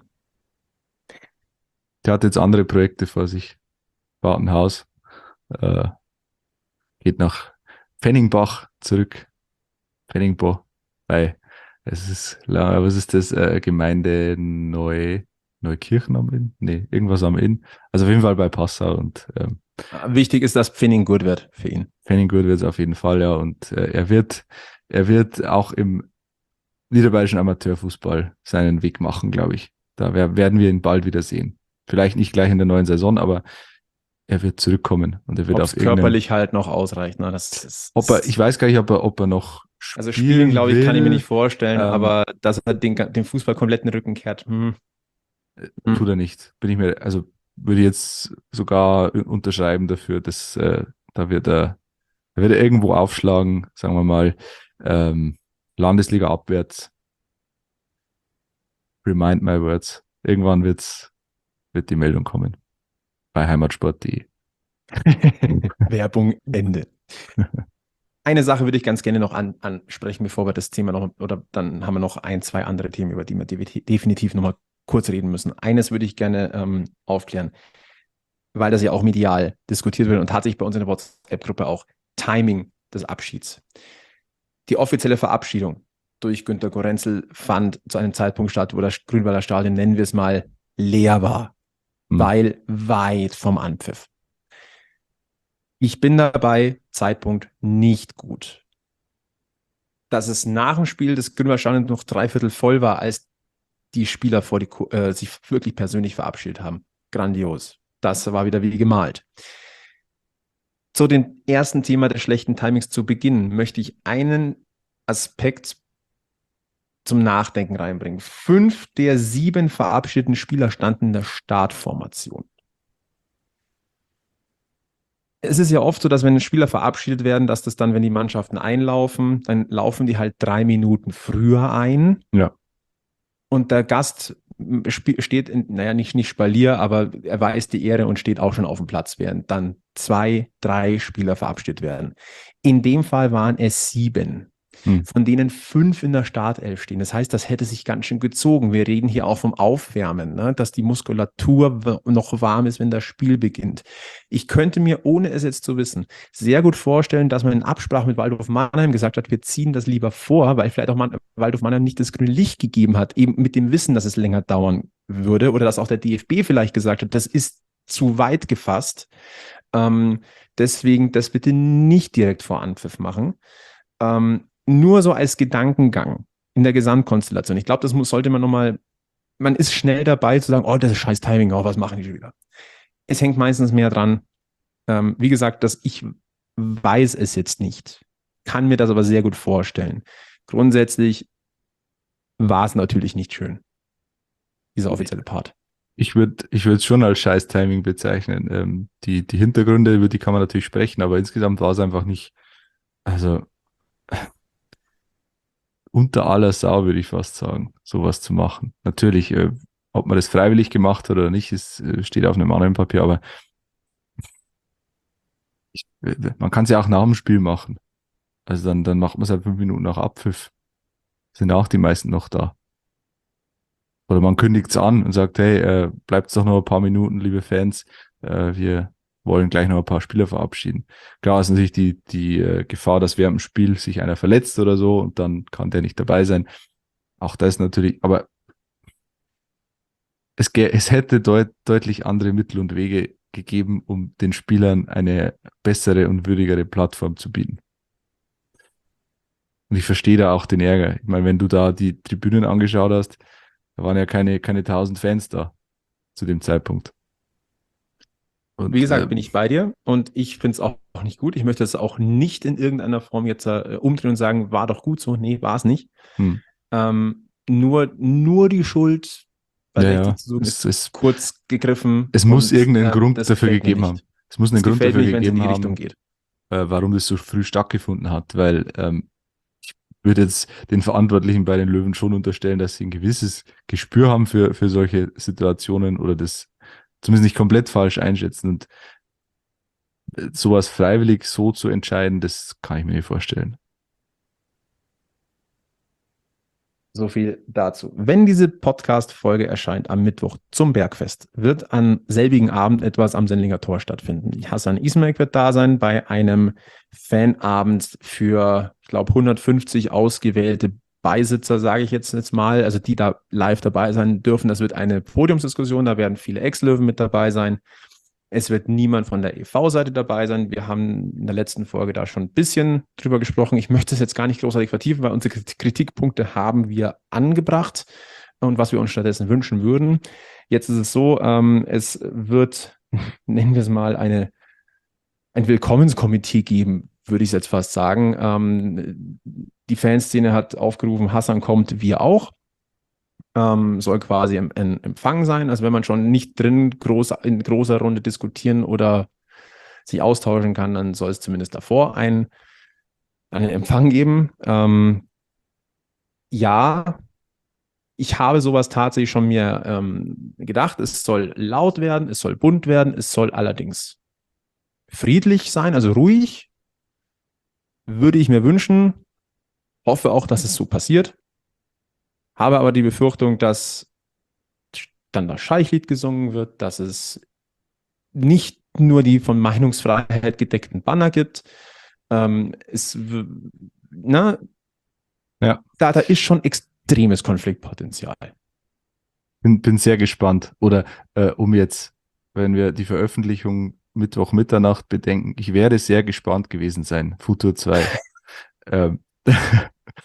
Der hat jetzt andere Projekte vor sich. Baut ein Haus, äh, geht nach Pfenningbach zurück. Pfenningbach, weil es ist, was ist das? Gemeinde Neukirchen am Inn? Nee, irgendwas am Inn. Also auf jeden Fall bei Passau und Wichtig ist, dass Pfenning gut wird für ihn. Pfenninggut wird es auf jeden Fall, ja. Und er wird auch im niederbayerischen Amateurfußball seinen Weg machen, glaube ich. Da werden wir ihn bald wieder sehen. Vielleicht nicht gleich in der neuen Saison, aber er wird zurückkommen und er wird Ob auf es körperlich halt noch ausreicht. Ne? Das ist, ich weiß gar nicht, ob er noch also spielen, glaube ich, kann ich mir nicht vorstellen, Ähm, aber dass er den Fußball komplett in den Rücken kehrt. tut er nicht. Also würde ich jetzt sogar unterschreiben dafür, dass da wird er irgendwo aufschlagen, sagen wir mal, Landesliga abwärts. Remind my words. Irgendwann wird die Meldung kommen. Bei heimatsport.de. Werbung Ende. Eine Sache würde ich ganz gerne noch ansprechen, bevor wir das Thema noch, oder dann haben wir noch 2 andere Themen, über die wir definitiv nochmal kurz reden müssen. Eines würde ich gerne aufklären, weil das ja auch medial diskutiert wird und tatsächlich bei uns in der WhatsApp-Gruppe auch Timing des Abschieds. Die offizielle Verabschiedung durch Günter Gorenzel fand zu einem Zeitpunkt statt, wo das Grünwalder Stadion, nennen wir es mal, leer war, weil weit vom Anpfiff. Ich bin dabei, Zeitpunkt nicht gut. dass es nach dem Spiel des Grünwalder Stadions noch 3/4 voll war, als die Spieler sich wirklich persönlich verabschiedet haben. Grandios. Das war wieder wie gemalt. Zu dem ersten Thema des schlechten Timings zu Beginn möchte ich einen Aspekt zum Nachdenken reinbringen. 5 der 7 verabschiedeten Spieler standen in der Startformation. Es ist ja oft so, dass wenn Spieler verabschiedet werden, dass das dann, wenn die Mannschaften einlaufen, dann laufen die halt 3 Minuten früher ein. Ja. Und der Gast steht, nicht Spalier, aber er weiß die Ehre und steht auch schon auf dem Platz, während dann 2, 3 Spieler verabschiedet werden. In dem Fall waren es 7. Von denen 5 in der Startelf stehen. Das heißt, das hätte sich ganz schön gezogen. Wir reden hier auch vom Aufwärmen, ne? Dass die Muskulatur noch warm ist, wenn das Spiel beginnt. Ich könnte mir, ohne es jetzt zu wissen, sehr gut vorstellen, dass man in Absprache mit Waldhof Mannheim gesagt hat, wir ziehen das lieber vor, weil vielleicht auch Waldhof Mannheim nicht das grüne Licht gegeben hat, eben mit dem Wissen, dass es länger dauern würde, oder dass auch der DFB vielleicht gesagt hat, das ist zu weit gefasst. Deswegen das bitte nicht direkt vor Anpfiff machen. Nur so als Gedankengang in der Gesamtkonstellation. Ich glaube, das sollte man nochmal, man ist schnell dabei zu sagen, oh, das ist scheiß Timing, oh, was machen die schon wieder? Es hängt meistens mehr dran. Wie gesagt, dass ich weiß es jetzt nicht, kann mir das aber sehr gut vorstellen. Grundsätzlich war es natürlich nicht schön, dieser offizielle Part. Ich würde es schon als scheiß Timing bezeichnen. Die Hintergründe, über die kann man natürlich sprechen, aber insgesamt war es einfach nicht, also unter aller Sau, würde ich fast sagen, sowas zu machen. Natürlich, ob man das freiwillig gemacht hat oder nicht, steht auf einem anderen Papier, aber man kann es ja auch nach dem Spiel machen. Also dann macht man es halt 5 Minuten nach Abpfiff. Sind auch die meisten noch da. Oder man kündigt es an und sagt, hey, bleibt doch noch ein paar Minuten, liebe Fans, wir wollen gleich noch ein paar Spieler verabschieden. Klar ist natürlich die Gefahr, dass während dem Spiel sich einer verletzt oder so und dann kann der nicht dabei sein. Auch das natürlich, aber es hätte deutlich andere Mittel und Wege gegeben, um den Spielern eine bessere und würdigere Plattform zu bieten. Und ich verstehe da auch den Ärger. Ich meine, wenn du da die Tribünen angeschaut hast, da waren ja keine 1000 Fans da zu dem Zeitpunkt. Und, wie gesagt, bin ich bei dir und ich finde es auch nicht gut. Ich möchte es auch nicht in irgendeiner Form jetzt umdrehen und sagen, war doch gut so. Nee, war es nicht. Nur die Schuld bei 60 zu suchen ist kurz gegriffen. Es muss irgendeinen Grund dafür gegeben haben. Es muss einen Grund dafür gegeben haben, warum das so früh stattgefunden hat, weil ich würde jetzt den Verantwortlichen bei den Löwen schon unterstellen, dass sie ein gewisses Gespür haben für solche Situationen oder das zumindest nicht komplett falsch einschätzen, und sowas freiwillig so zu entscheiden, das kann ich mir nicht vorstellen. So viel dazu. Wenn diese Podcast-Folge erscheint am Mittwoch zum Bergfest, wird am selbigen Abend etwas am Sendlinger Tor stattfinden. Hassan Ismail wird da sein bei einem Fanabend für, ich glaube, 150 ausgewählte Beisitzer, sage ich jetzt mal, also die da live dabei sein dürfen. Das wird eine Podiumsdiskussion, da werden viele Ex-Löwen mit dabei sein. Es wird niemand von der EV-Seite dabei sein. Wir haben in der letzten Folge da schon ein bisschen drüber gesprochen. Ich möchte es jetzt gar nicht großartig vertiefen, weil unsere Kritikpunkte haben wir angebracht und was wir uns stattdessen wünschen würden. Jetzt ist es so, es wird, nennen wir es mal, ein Willkommenskomitee geben, würde ich jetzt fast sagen. Die Fanszene hat aufgerufen, Hassan kommt, wir auch. Soll quasi im Empfang sein. Also wenn man schon nicht drin in großer Runde diskutieren oder sich austauschen kann, dann soll es zumindest davor einen Empfang geben. Ja, ich habe sowas tatsächlich schon mir gedacht. Es soll laut werden, es soll bunt werden, es soll allerdings friedlich sein, also ruhig. Würde ich mir wünschen. Hoffe auch, dass es so passiert. Habe aber die Befürchtung, dass dann das Scheichlied gesungen wird, dass es nicht nur die von Meinungsfreiheit gedeckten Banner gibt. Da ist schon extremes Konfliktpotenzial. Bin sehr gespannt. Oder wenn wir die Veröffentlichung Mittwoch Mitternacht bedenken, ich werde sehr gespannt gewesen sein. Futur 2.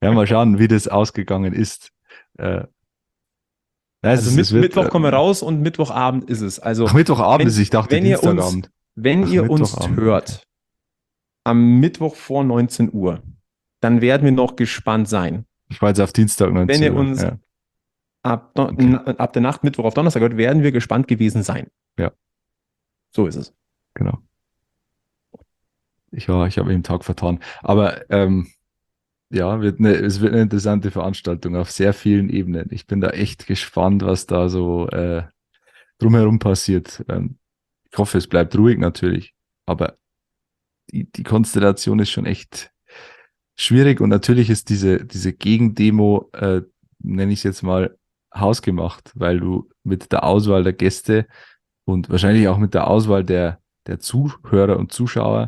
Ja, mal schauen, wie das ausgegangen ist. Also Mittwoch kommen wir raus und Mittwochabend ist es. Also Mittwochabend ist, ich dachte wenn ihr Dienstagabend. wenn ihr uns Mittwochabend, hört, am Mittwoch vor 19 Uhr, dann werden wir noch gespannt sein. Ich war jetzt auf Dienstag 19 Wenn ihr Uhr. uns Ja. ab der Nacht Mittwoch auf Donnerstag hört, werden wir gespannt gewesen sein. Ja. So ist es. Genau. Ich habe mich im Tag vertan. Aber ja, es wird eine interessante Veranstaltung auf sehr vielen Ebenen. Ich bin da echt gespannt, was da so drumherum passiert. Ich hoffe, es bleibt ruhig natürlich, aber die Konstellation ist schon echt schwierig und natürlich ist diese Gegendemo, nenne ich es jetzt mal, hausgemacht, weil du mit der Auswahl der Gäste und wahrscheinlich auch mit der Auswahl der Zuhörer und Zuschauer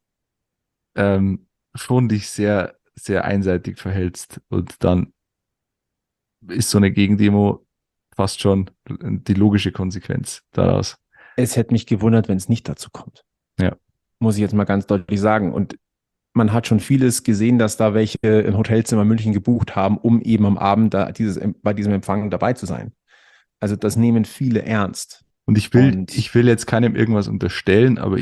schon dich sehr, sehr einseitig verhältst und dann ist so eine Gegendemo fast schon die logische Konsequenz daraus. Es hätte mich gewundert, wenn es nicht dazu kommt. Ja. Muss ich jetzt mal ganz deutlich sagen. Und man hat schon vieles gesehen, dass da welche ein Hotelzimmer in München gebucht haben, um eben am Abend bei diesem Empfang dabei zu sein. Also das nehmen viele ernst. Und ich will jetzt keinem irgendwas unterstellen, aber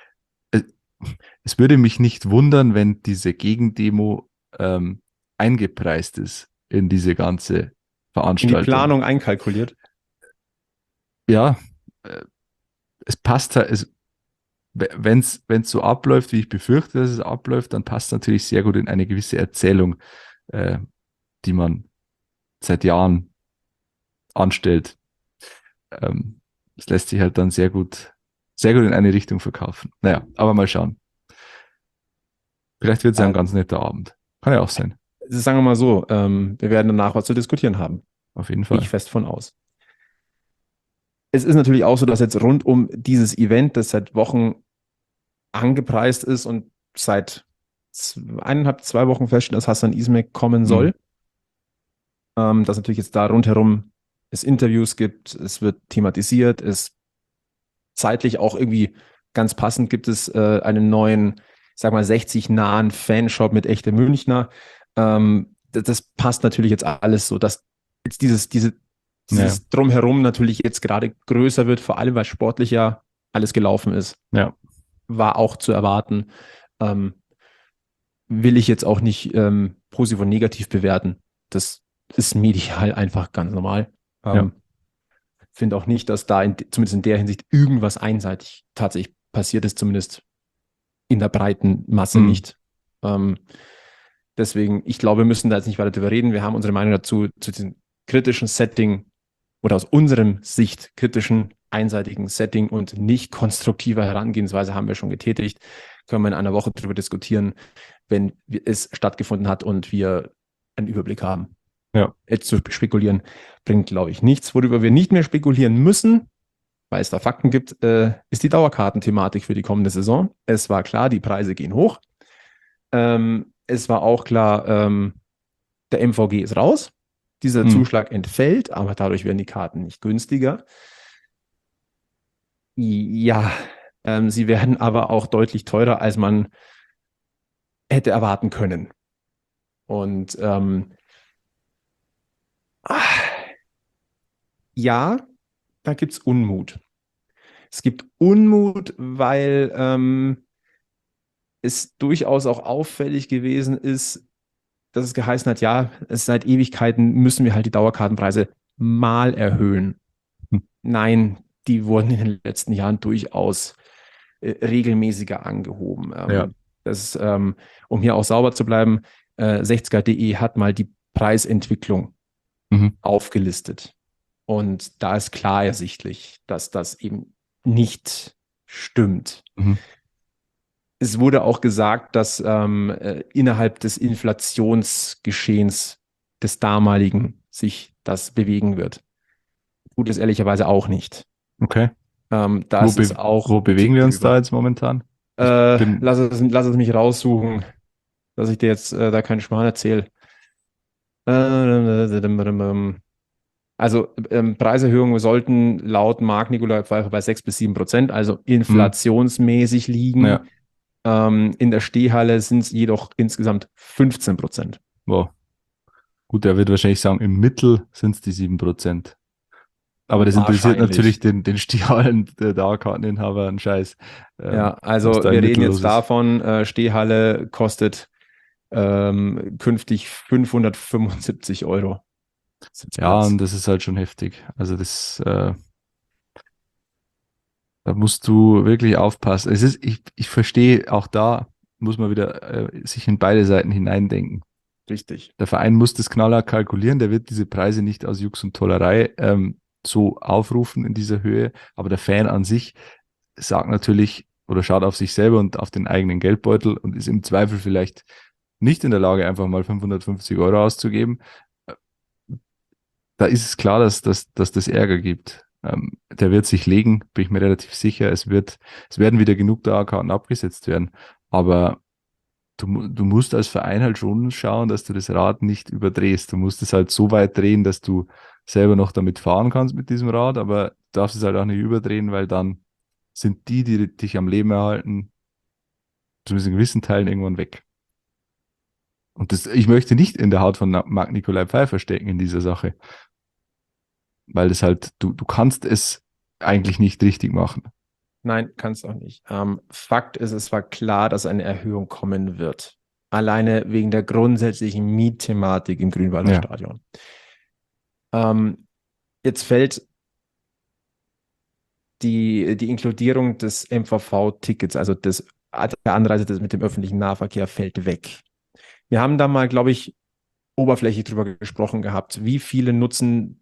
es würde mich nicht wundern, wenn diese Gegendemo eingepreist ist in diese ganze Veranstaltung. In die Planung einkalkuliert. Ja, es passt halt, wenn es so abläuft, wie ich befürchte, dass es abläuft, dann passt es natürlich sehr gut in eine gewisse Erzählung, die man seit Jahren anstellt. Es lässt sich halt dann sehr gut in eine Richtung verkaufen. Naja, aber mal schauen. Vielleicht wird es ja ein ganz netter Abend. Kann ja auch sein. Sagen wir mal so, wir werden danach was zu diskutieren haben. Auf jeden Fall. Gehe ich fest von aus. Es ist natürlich auch so, dass jetzt rund um dieses Event, das seit Wochen angepreist ist und seit 2 Wochen feststeht, dass Hassan Ismail kommen soll, dass natürlich jetzt da rundherum es Interviews gibt, es wird thematisiert, es zeitlich auch irgendwie ganz passend gibt es einen neuen, ich sag mal 60-nahen Fanshop mit echte Münchner. Das passt natürlich jetzt alles so, dass jetzt dieses Drumherum natürlich jetzt gerade größer wird, vor allem weil sportlich ja alles gelaufen ist. Ja. War auch zu erwarten. Will ich jetzt auch nicht positiv und negativ bewerten. Das ist medial einfach ganz normal. Finde auch nicht, dass da zumindest in der Hinsicht irgendwas einseitig tatsächlich passiert ist, zumindest in der breiten Masse nicht. Deswegen, ich glaube, wir müssen da jetzt nicht weiter drüber reden. Wir haben unsere Meinung dazu, zu diesem kritischen Setting oder aus unserem Sicht kritischen, einseitigen Setting und nicht konstruktiver Herangehensweise haben wir schon getätigt. Können wir in einer Woche darüber diskutieren, wenn es stattgefunden hat und wir einen Überblick haben. Ja. Jetzt zu spekulieren bringt, glaube ich, nichts. Worüber wir nicht mehr spekulieren müssen, weil es da Fakten gibt, ist die Dauerkartenthematik für die kommende Saison. Es war klar, die Preise gehen hoch. Es war auch klar, der MVG ist raus. Dieser Zuschlag entfällt, aber dadurch werden die Karten nicht günstiger. Ja, sie werden aber auch deutlich teurer, als man hätte erwarten können. Und ja, da gibt es Unmut. Es gibt Unmut, weil es durchaus auch auffällig gewesen ist, dass es geheißen hat, ja, seit Ewigkeiten müssen wir halt die Dauerkartenpreise mal erhöhen. Nein, die wurden in den letzten Jahren durchaus regelmäßiger angehoben. Um hier auch sauber zu bleiben, 60er.de hat mal die Preisentwicklung aufgelistet. Und da ist klar ersichtlich, dass das eben nicht stimmt. Es wurde auch gesagt, dass innerhalb des Inflationsgeschehens des damaligen sich das bewegen wird. Tut es ehrlicherweise auch nicht. Okay. Wo bewegen wir uns da jetzt momentan? Lass es mich raussuchen, dass ich dir jetzt da keinen Schmarrn erzähle. Also Preiserhöhungen sollten laut Marc Nicolai Pfeiffer bei 6-7%, also inflationsmäßig liegen. Ja. In der Stehhalle sind es jedoch insgesamt 15%. Wow. Gut, er wird wahrscheinlich sagen, im Mittel sind es die 7%. Aber das interessiert Wahrscheinlich. natürlich den Stialen der Dauerkarteninhaber einen Scheiß. Ja, Was also da wir im reden Mittel jetzt los ist. davon, Stehhalle kostet künftig 575 Euro. Ja, Sitzplatz. und das ist halt schon heftig. Also da musst du wirklich aufpassen. Ich verstehe, auch da muss man wieder sich in beide Seiten hineindenken. Richtig. Der Verein muss das knallhart kalkulieren, der wird diese Preise nicht aus Jux und Tollerei so aufrufen in dieser Höhe, aber der Fan an sich sagt natürlich oder schaut auf sich selber und auf den eigenen Geldbeutel und ist im Zweifel vielleicht nicht in der Lage, einfach mal 550 Euro auszugeben. Da ist es klar, dass das Ärger gibt. Der wird sich legen, bin ich mir relativ sicher. Es werden wieder genug Dauerkarten abgesetzt werden. Aber du musst als Verein halt schon schauen, dass du das Rad nicht überdrehst. Du musst es halt so weit drehen, dass du selber noch damit fahren kannst mit diesem Rad, aber du darfst es halt auch nicht überdrehen, weil dann sind die dich am Leben erhalten, zumindest in gewissen Teilen irgendwann weg. Und ich möchte nicht in der Haut von Marc Nikolai Pfeiffer stecken in dieser Sache. Weil das halt, du kannst es eigentlich nicht richtig machen. Nein, kannst auch nicht. Fakt ist, es war klar, dass eine Erhöhung kommen wird. Alleine wegen der grundsätzlichen Mietthematik im Grünwalder Ja. Stadion. Jetzt fällt die Inkludierung des MVV-Tickets, also der Anreise mit dem öffentlichen Nahverkehr, fällt weg. Wir haben da mal, glaube ich, oberflächlich drüber gesprochen gehabt, wie viele nutzen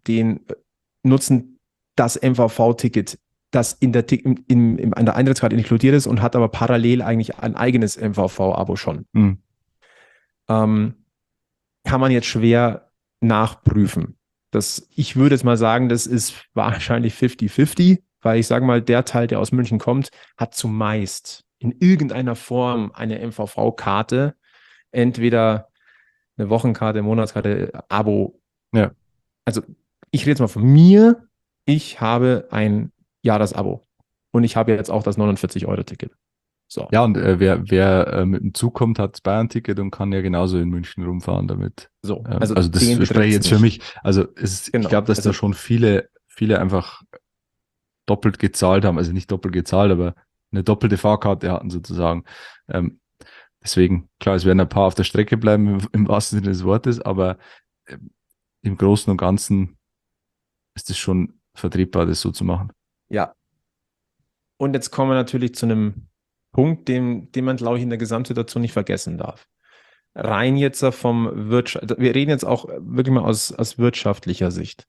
das MVV-Ticket, das in der Eintrittskarte inkludiert ist und hat aber parallel eigentlich ein eigenes MVV-Abo schon. Mhm. Kann man jetzt schwer nachprüfen. Ich würde jetzt mal sagen, das ist wahrscheinlich 50-50, weil ich sage mal, der Teil, der aus München kommt, hat zumeist in irgendeiner Form eine MVV-Karte, entweder eine Wochenkarte, Monatskarte, Abo. Ja. Also ich rede jetzt mal von mir. Ich habe ein Jahresabo und ich habe jetzt auch das 49-Euro-Ticket. So. Ja, und wer mit dem Zug kommt, hat das Bayern-Ticket und kann ja genauso in München rumfahren damit. So. Also das den spreche ich jetzt für mich. Also ich Genau. glaube, dass da schon viele einfach doppelt gezahlt haben. Also nicht doppelt gezahlt, aber eine doppelte Fahrkarte hatten sozusagen. Deswegen, klar, es werden ein paar auf der Strecke bleiben, im wahrsten Sinne des Wortes, aber im Großen und Ganzen ist es schon vertretbar, das so zu machen. Ja. Und jetzt kommen wir natürlich zu einem Punkt, den man, glaube ich, in der Gesamtsituation nicht vergessen darf. Rein jetzt vom Wirtschaft, wir reden jetzt auch wirklich mal aus wirtschaftlicher Sicht.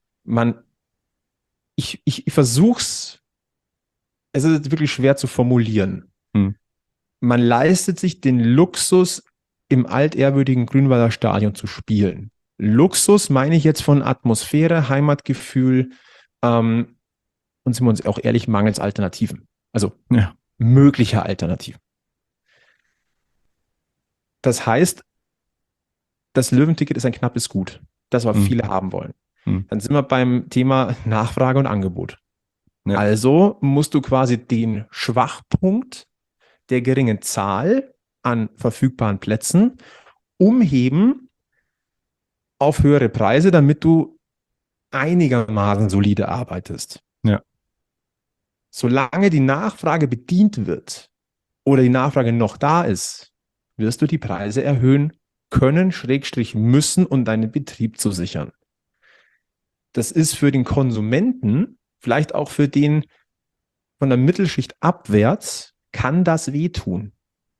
Ich versuch's, es ist wirklich schwer zu formulieren. Man leistet sich den Luxus, im altehrwürdigen Grünwalder Stadion zu spielen. Luxus meine ich jetzt von Atmosphäre, Heimatgefühl, und sind wir uns auch ehrlich, mangels Alternativen. Also mögliche Alternativen. Das heißt, das Löwenticket ist ein knappes Gut, das aber viele haben wollen. Dann sind wir beim Thema Nachfrage und Angebot. Ja. Also musst du quasi den Schwachpunkt der geringen Zahl an verfügbaren Plätzen umheben auf höhere Preise, damit du einigermaßen solide arbeitest. Ja. Solange die Nachfrage bedient wird oder die Nachfrage noch da ist, wirst du die Preise erhöhen können, / müssen, um deinen Betrieb zu sichern. Das ist für den Konsumenten, vielleicht auch für den von der Mittelschicht abwärts, kann das wehtun.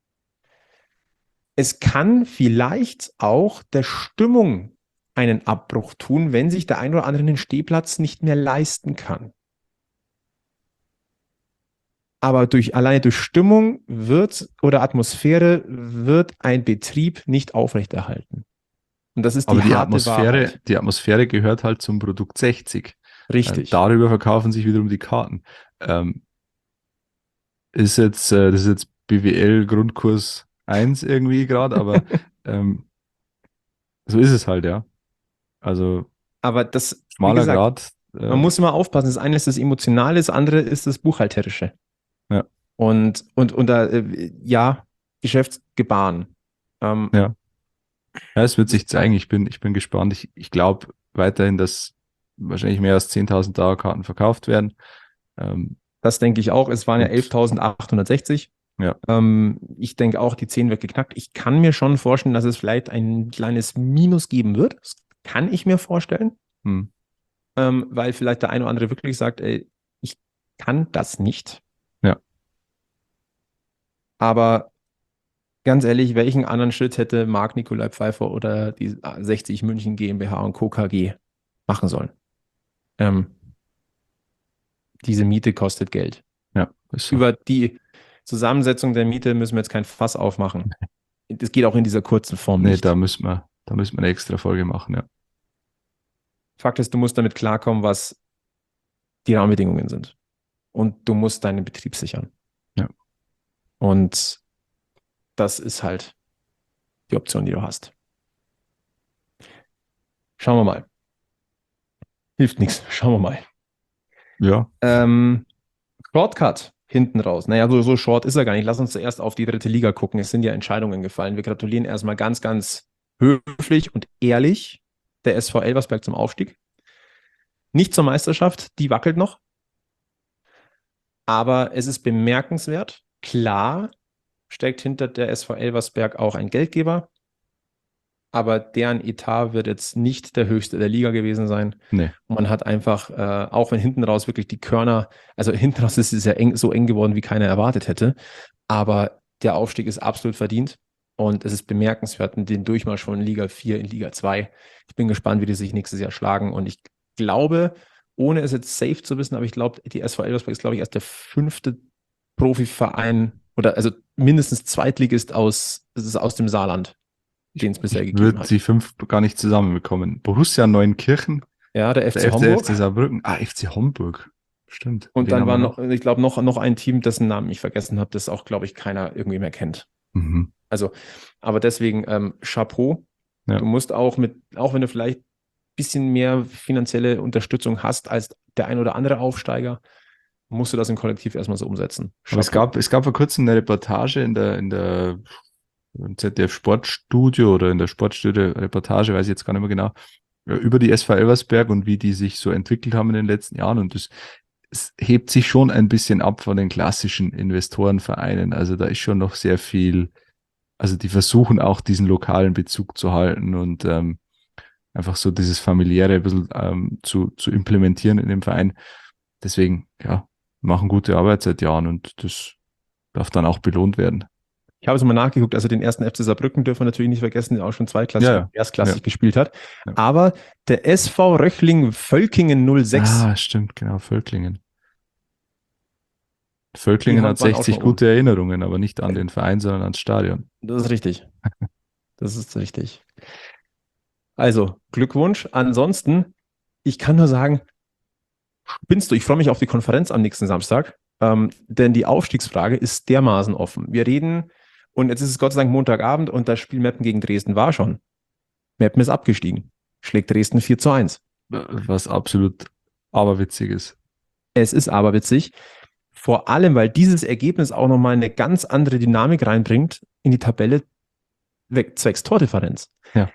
Es kann vielleicht auch der Stimmung einen Abbruch tun, wenn sich der ein oder andere den Stehplatz nicht mehr leisten kann. Aber alleine durch Stimmung oder Atmosphäre wird ein Betrieb nicht aufrechterhalten. Und das ist die harte Wahrheit. Die Atmosphäre gehört halt zum Produkt 60. Richtig. Darüber verkaufen sich wiederum die Karten. Das ist jetzt BWL Grundkurs 1 irgendwie gerade, aber so ist es halt, ja. Also aber das, schmaler Grad. Man muss immer aufpassen. Das eine ist das Emotionale, das andere ist das Buchhalterische. Ja. Und da, Geschäftsgebaren. Ja. Ja, es wird sich zeigen. Ich bin gespannt. Ich glaube weiterhin, dass wahrscheinlich mehr als 10.000 Dauerkarten verkauft werden. Das denke ich auch. Es waren ja Und- 11.860. Ja. Ich denke auch, die 10 wird geknackt. Ich kann mir schon vorstellen, dass es vielleicht ein kleines Minus geben wird. Das kann ich mir vorstellen. Hm. Weil vielleicht der eine oder andere wirklich sagt, ey, ich kann das nicht. Ja. Aber ganz ehrlich, welchen anderen Schritt hätte Marc Nikolai Pfeiffer oder die 60 München GmbH und Co. KG machen sollen? Diese Miete kostet Geld. Ja. Ist so. Über die Zusammensetzung der Miete müssen wir jetzt kein Fass aufmachen. Das geht auch in dieser kurzen Form Nee, nicht. da müssen wir eine extra Folge machen, ja. Fakt ist, du musst damit klarkommen, was die Rahmenbedingungen sind. Und du musst deinen Betrieb sichern. Ja. Und das ist halt die Option, die du hast. Schauen wir mal. Hilft nichts. Schauen wir mal. Ja. Shortcut hinten raus. Naja, so short ist er gar nicht. Lass uns zuerst auf die dritte Liga gucken. Es sind ja Entscheidungen gefallen. Wir gratulieren erstmal ganz, ganz höflich und ehrlich der SV Elversberg zum Aufstieg. Nicht zur Meisterschaft, die wackelt noch. Aber es ist bemerkenswert. Klar steckt hinter der SV Elversberg auch ein Geldgeber. Aber deren Etat wird jetzt nicht der höchste der Liga gewesen sein. Nee. Und man hat einfach, auch wenn hinten raus wirklich die Körner, also hinten raus ist es ja so eng geworden, wie keiner erwartet hätte. Aber der Aufstieg ist absolut verdient. Und es ist bemerkenswert, den Durchmarsch von Liga 4 in Liga 2. Ich bin gespannt, wie die sich nächstes Jahr schlagen. Und ich glaube, ohne es jetzt safe zu wissen, aber ich glaube, die SV Elversberg ist, glaube ich, erst der 5. Profiverein oder also mindestens Zweitligist aus dem Saarland, den es bisher gegeben Wird hat. die 5 gar nicht zusammenbekommen. Borussia Neunkirchen, Ja, der FC der Homburg. FC Saarbrücken. FC Homburg. Stimmt. Und Den dann haben war wir noch, ich glaube, noch ein Team, dessen Namen ich vergessen habe, das auch, glaube ich, keiner irgendwie mehr kennt. Mhm. Also, aber deswegen Chapeau. Ja. Du musst auch wenn du vielleicht ein bisschen mehr finanzielle Unterstützung hast als der ein oder andere Aufsteiger, musst du das im Kollektiv erstmal so umsetzen. Aber es gab vor kurzem eine Reportage im ZDF Sportstudio oder in der Sportstudio-Reportage, weiß ich jetzt gar nicht mehr genau, über die SV Elversberg und wie die sich so entwickelt haben in den letzten Jahren. Und es hebt sich schon ein bisschen ab von den klassischen Investorenvereinen. Also da ist schon noch sehr viel, also die versuchen auch diesen lokalen Bezug zu halten und einfach so dieses familiäre ein bisschen zu implementieren in dem Verein. Deswegen, ja, machen gute Arbeit seit Jahren und das darf dann auch belohnt werden. Ich habe es mal nachgeguckt, also den ersten FC Saarbrücken dürfen wir natürlich nicht vergessen, der auch schon zweitklassig, erstklassig gespielt hat. Ja. Aber der SV Röchling-Völklingen 06. Stimmt, genau, Völklingen. Völklingen hat waren auch 60 schon gute Erinnerungen, aber nicht an den Verein, sondern ans Stadion. Das ist richtig. Das ist richtig. Also, Glückwunsch. Ansonsten, ich kann nur sagen, spinnst du, ich freue mich auf die Konferenz am nächsten Samstag, denn die Aufstiegsfrage ist dermaßen offen. Wir reden, und jetzt ist es Gott sei Dank Montagabend und das Spiel Meppen gegen Dresden war schon. Meppen ist abgestiegen. Schlägt Dresden 4:1. Was absolut aberwitzig ist. Es ist aberwitzig. Vor allem, weil dieses Ergebnis auch nochmal eine ganz andere Dynamik reinbringt in die Tabelle zwecks Tordifferenz. Ja.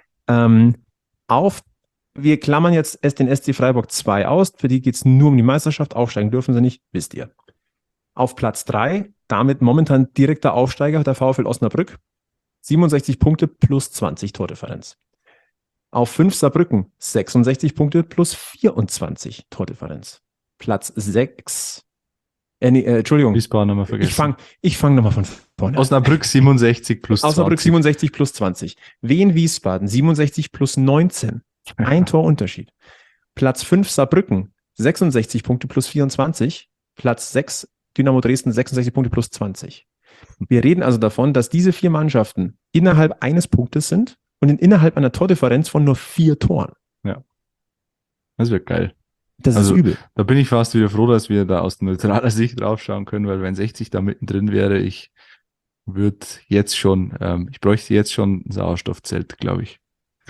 Wir klammern jetzt den SC Freiburg 2 aus, für die geht es nur um die Meisterschaft, aufsteigen dürfen sie nicht, wisst ihr. Auf Platz 3, damit momentan direkter Aufsteiger, der VfL Osnabrück, 67 Punkte plus 20 Tordifferenz. Auf 5 Saarbrücken, 66 Punkte plus 24 Tordifferenz. Platz 6, Entschuldigung. Wiesbaden haben wir vergessen. Ich fang nochmal von vorne an. Osnabrück 67 plus 20. Osnabrück 67 plus 20. Wien Wiesbaden 67 plus 19. Ein Torunterschied. Platz 5 Saarbrücken 66 Punkte plus 24. Platz 6 Dynamo Dresden 66 Punkte plus 20. Wir reden also davon, dass diese 4 Mannschaften innerhalb eines Punktes sind und innerhalb einer Tordifferenz von nur 4 Toren. Ja. Das wird geil. Das ist übel. Da bin ich fast wieder froh, dass wir da aus neutraler Sicht draufschauen können, weil wenn 60 da mittendrin wäre, ich bräuchte jetzt schon ein Sauerstoffzelt, glaube ich.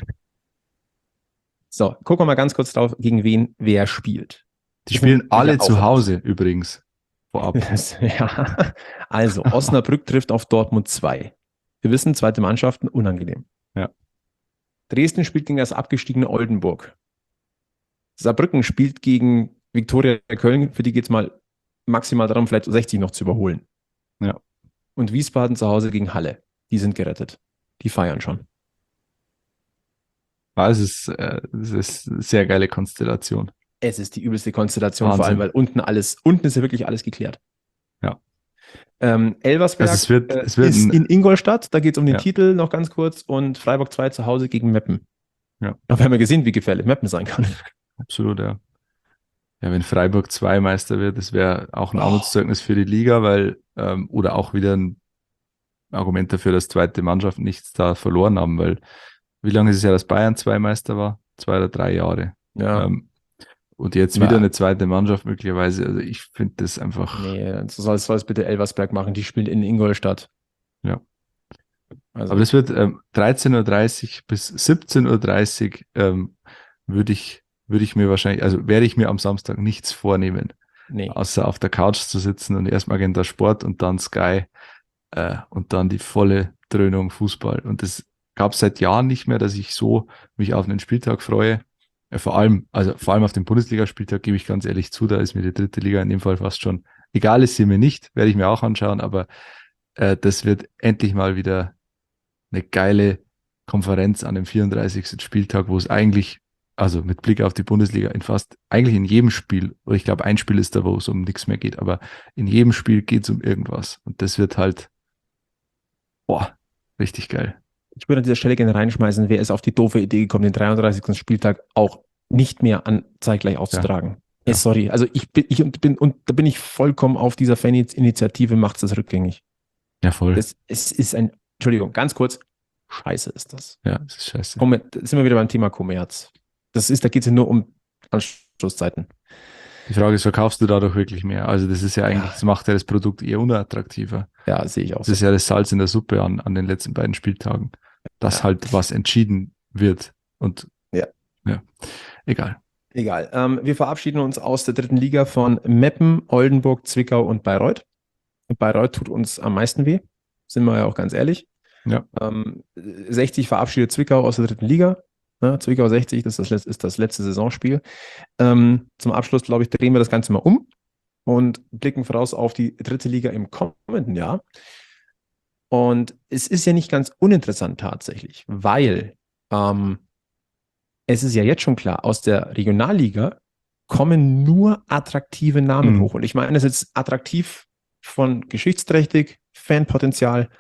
So, gucken wir mal ganz kurz drauf, gegen wer spielt. Die spielen alle zu Hause übrigens. Vorab. Ja, also Osnabrück trifft auf Dortmund 2. Wir wissen, zweite Mannschaften, unangenehm. Ja. Dresden spielt gegen das abgestiegene Oldenburg. Saarbrücken spielt gegen Viktoria Köln, für die geht es mal maximal darum, vielleicht 60 noch zu überholen. Ja. Und Wiesbaden zu Hause gegen Halle. Die sind gerettet. Die feiern schon. Es ist eine sehr geile Konstellation. Es ist die übelste Konstellation, Wahnsinn. vor allem, weil unten ist ja wirklich alles geklärt. Ja. Elversberg Also es wird ist in Ingolstadt, da geht es um den Ja. Titel noch ganz kurz, und Freiburg 2 zu Hause gegen Meppen. Ja. Aber wir haben ja gesehen, wie gefährlich Meppen sein kann. Absolut, ja. Ja, wenn Freiburg 2 Meister wird, das wäre auch ein Armutszeugnis für die Liga, weil, oder auch wieder ein Argument dafür, dass zweite Mannschaften nichts da verloren haben, weil wie lange ist es ja, dass Bayern 2 Meister war? 2 oder 3 Jahre. Ja. Und jetzt Ja. wieder eine zweite Mannschaft möglicherweise. Also ich finde das einfach. Nee, soll es bitte Elversberg machen, die spielen in Ingolstadt. Ja. Also, Aber das wird 13:30 Uhr bis 17:30 Uhr würde ich mir wahrscheinlich, also werde ich mir am Samstag nichts vornehmen, nee. außer auf der Couch zu sitzen und erst Magenta Sport und dann Sky und dann die volle Dröhnung Fußball. Und das gab es seit Jahren nicht mehr, dass ich so mich auf einen Spieltag freue. Vor allem auf den Bundesligaspieltag, gebe ich ganz ehrlich zu, da ist mir die dritte Liga in dem Fall fast schon egal, ist sie mir nicht, werde ich mir auch anschauen, aber das wird endlich mal wieder eine geile Konferenz an dem 34. Spieltag, wo es eigentlich, also mit Blick auf die Bundesliga, eigentlich in jedem Spiel, oder ich glaube, ein Spiel ist da, wo es um nichts mehr geht, aber in jedem Spiel geht es um irgendwas. Und das wird halt, richtig geil. Ich würde an dieser Stelle gerne reinschmeißen, wer ist auf die doofe Idee gekommen, den 33. Spieltag auch nicht mehr zeitgleich auszutragen. Ja. Sorry, also da bin ich vollkommen auf dieser Fan-Initiative, macht es rückgängig. Ja, voll. Es ist Entschuldigung, ganz kurz, scheiße ist das. Ja, das ist scheiße. Da sind wir wieder beim Thema Kommerz. Da geht es ja nur um Anschlusszeiten. Die Frage ist, verkaufst du dadurch wirklich mehr? Also das ist ja eigentlich, das macht ja das Produkt eher unattraktiver. Ja, sehe ich auch Das ist ja das Salz in der Suppe an den letzten beiden Spieltagen, dass halt was entschieden wird. Und ja, egal. Wir verabschieden uns aus der dritten Liga von Meppen, Oldenburg, Zwickau und Bayreuth. Und Bayreuth tut uns am meisten weh, sind wir ja auch ganz ehrlich. Ja. 60 verabschiedet Zwickau aus der dritten Liga. Ja, Zwickau 60, das ist das letzte Saisonspiel. Zum Abschluss, glaube ich, drehen wir das Ganze mal um und blicken voraus auf die dritte Liga im kommenden Jahr. Und es ist ja nicht ganz uninteressant tatsächlich, weil es ist ja jetzt schon klar, aus der Regionalliga kommen nur attraktive Namen hoch. Und ich meine, es ist jetzt attraktiv von geschichtsträchtig, Fanpotenzial.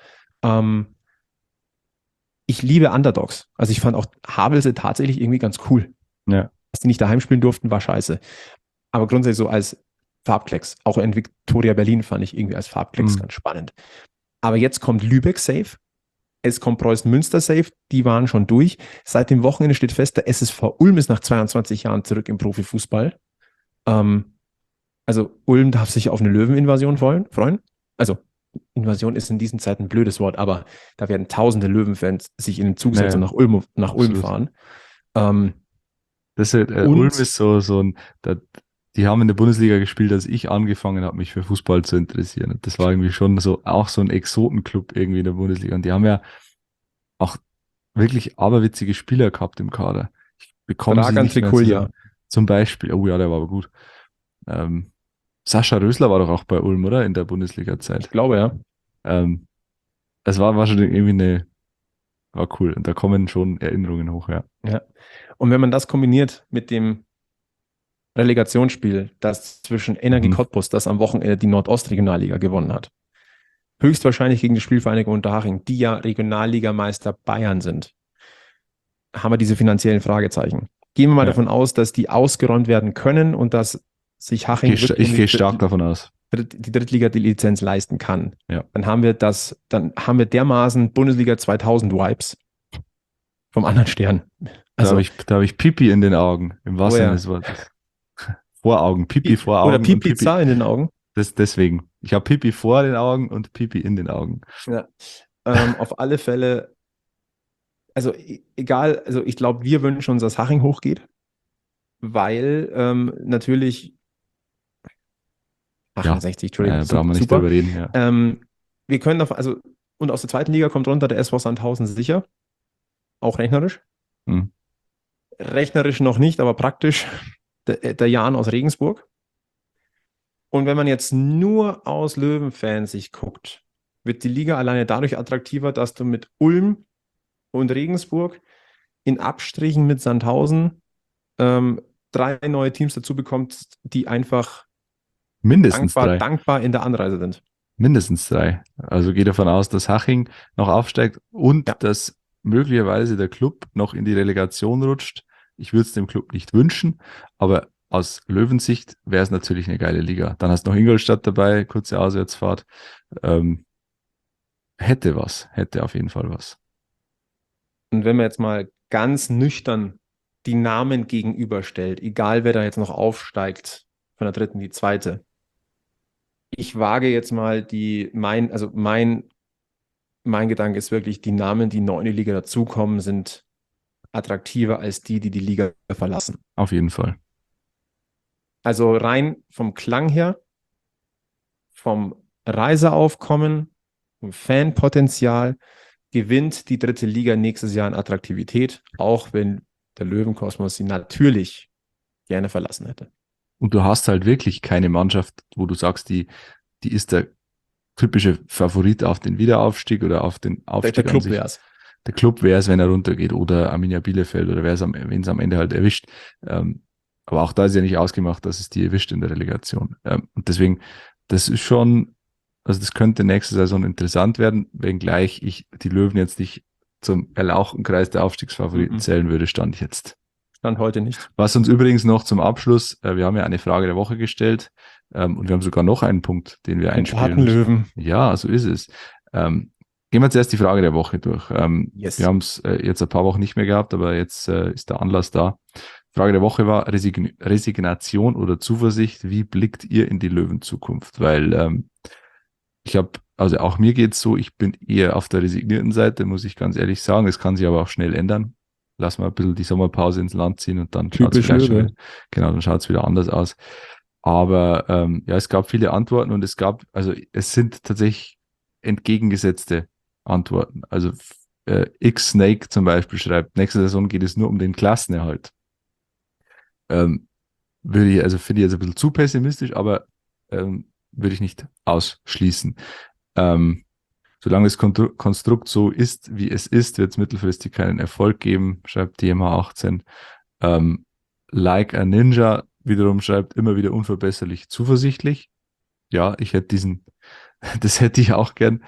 Ich liebe Underdogs. Also ich fand auch Havelse tatsächlich irgendwie ganz cool. Ja. Dass die nicht daheim spielen durften, war scheiße. Aber grundsätzlich so als Farbklecks, auch in Viktoria Berlin fand ich irgendwie als Farbklecks ganz spannend. Aber jetzt kommt Lübeck safe. Es kommt Preußen Münster safe, die waren schon durch. Seit dem Wochenende steht fest, der SSV Ulm ist nach 22 Jahren zurück im Profifußball. Also Ulm darf sich auf eine Löweninvasion freuen. Also Invasion ist in diesen Zeiten ein blödes Wort, aber da werden tausende Löwenfans sich in den Zug setzen und nach Ulm fahren. Ulm ist so ein, die haben in der Bundesliga gespielt, als ich angefangen habe, mich für Fußball zu interessieren. Und das war irgendwie schon auch so ein Exotenclub irgendwie in der Bundesliga. Und die haben ja auch wirklich aberwitzige Spieler gehabt im Kader. Ich bekomme sie nicht mehr zusammen. Zum Beispiel, oh ja, der war aber gut. Sascha Rösler war doch auch bei Ulm, oder? In der Bundesliga-Zeit. Ich glaube, ja. Es war schon irgendwie war cool. Und da kommen schon Erinnerungen hoch, ja. Ja. Und wenn man das kombiniert mit dem Relegationsspiel, das zwischen Energie Cottbus, das am Wochenende die Nordostregionalliga gewonnen hat, höchstwahrscheinlich gegen die Spielvereinigung Unterhaching, die ja Regionalligameister Bayern sind, haben wir diese finanziellen Fragezeichen. Gehen wir mal davon aus, dass die ausgeräumt werden können und dass sich Haching ich gehe stark davon aus, die Drittliga die Lizenz leisten kann. Ja. Dann haben wir dermaßen Bundesliga 2000 Vibes vom anderen Stern. Also, da habe ich Pipi in den Augen, im wahrsten Sinne des Wortes. Voraugen, Pipi vor Augen. Oder Pipi in den Augen. Deswegen. Ich habe Pipi vor den Augen und Pipi in den Augen. Ja. Auf alle Fälle, also egal, also ich glaube, wir wünschen uns, dass Haching hochgeht, weil natürlich Haching 60, Entschuldigung. Brauchen wir nicht drüber reden, ja. Wir können und aus der zweiten Liga kommt runter der SV Sandhausen sicher, auch rechnerisch. Hm. Rechnerisch noch nicht, aber praktisch der Jan aus Regensburg. Und wenn man jetzt nur aus Löwen-Fans sich guckt, wird die Liga alleine dadurch attraktiver, dass du mit Ulm und Regensburg in Abstrichen mit Sandhausen 3 neue Teams dazu bekommst, die einfach Mindestens drei. dankbar in der Anreise sind. Mindestens 3. Also gehe davon aus, dass Haching noch aufsteigt und Ja. dass möglicherweise der Club noch in die Relegation rutscht. Ich würde es dem Club nicht wünschen, aber aus Löwensicht wäre es natürlich eine geile Liga. Dann hast du noch Ingolstadt dabei, kurze Auswärtsfahrt. Hätte auf jeden Fall was. Und wenn man jetzt mal ganz nüchtern die Namen gegenüberstellt, egal wer da jetzt noch aufsteigt, von der dritten, die zweite. Ich wage jetzt mal mein Gedanke ist wirklich, die Namen, die neu in die Liga dazukommen, sind attraktiver als die Liga verlassen. Auf jeden Fall. Also rein vom Klang her, vom Reiseaufkommen, vom Fanpotenzial gewinnt die dritte Liga nächstes Jahr an Attraktivität, auch wenn der Löwenkosmos sie natürlich gerne verlassen hätte. Und du hast halt wirklich keine Mannschaft, wo du sagst, die ist der typische Favorit auf den Wiederaufstieg oder auf den Aufstieg. Der Club wäre es. Der Club wäre es, wenn er runtergeht, oder Arminia Bielefeld, oder wenn es am Ende halt erwischt. Aber auch da ist ja nicht ausgemacht, dass es die erwischt in der Relegation. Und deswegen, das ist schon, also das könnte nächste Saison interessant werden, wenngleich ich die Löwen jetzt nicht zum erlauchten Kreis der Aufstiegsfavoriten zählen würde, stand jetzt. Stand heute nicht. Was uns übrigens noch zum Abschluss, wir haben ja eine Frage der Woche gestellt, und wir haben sogar noch einen Punkt, den wir einspielen müssen. Löwen. Ja, so ist es. Gehen wir zuerst die Frage der Woche durch. Yes. Wir haben es jetzt ein paar Wochen nicht mehr gehabt, aber jetzt ist der Anlass da. Frage der Woche war Resignation oder Zuversicht. Wie blickt ihr in die Löwenzukunft? Weil ich habe, also auch mir geht's so, ich bin eher auf der resignierten Seite, muss ich ganz ehrlich sagen. Es kann sich aber auch schnell ändern. Lass mal ein bisschen die Sommerpause ins Land ziehen und dann schaut es vielleicht schon, genau, dann schaut es wieder anders aus. Aber ja, es gab viele Antworten und es sind tatsächlich entgegengesetzte Antworten. Also X-Snake zum Beispiel schreibt, nächste Saison geht es nur um den Klassenerhalt. Finde ich jetzt ein bisschen zu pessimistisch, aber würde ich nicht ausschließen. Solange das Konstrukt so ist, wie es ist, wird es mittelfristig keinen Erfolg geben, schreibt DMH18. Like a Ninja wiederum schreibt, immer wieder unverbesserlich zuversichtlich. Ja, das hätte ich auch gern.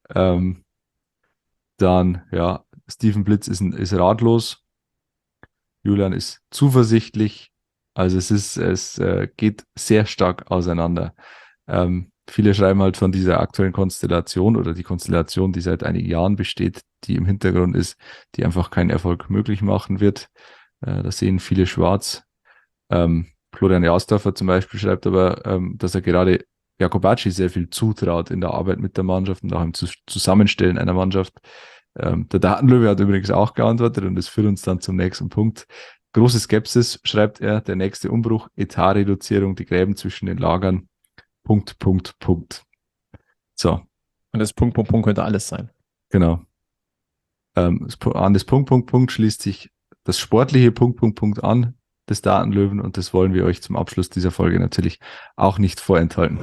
Dann, ja, Steven Blitz ist ratlos. Julian ist zuversichtlich. Also es geht sehr stark auseinander. Viele schreiben halt von dieser aktuellen Konstellation oder die Konstellation, die seit einigen Jahren besteht, die im Hintergrund ist, die einfach keinen Erfolg möglich machen wird. Da sehen viele schwarz. Florian Jausdorfer zum Beispiel schreibt aber, dass er gerade Jakobacci sehr viel zutraut in der Arbeit mit der Mannschaft und auch im Zusammenstellen einer Mannschaft. Der Datenlöwe hat übrigens auch geantwortet und das führt uns dann zum nächsten Punkt. Große Skepsis, schreibt er, der nächste Umbruch, Etatreduzierung, die Gräben zwischen den Lagern. Punkt. So. Und das Punkt könnte alles sein. Genau. An das Punkt schließt sich das sportliche Punkt an des Datenlöwen und das wollen wir euch zum Abschluss dieser Folge natürlich auch nicht vorenthalten.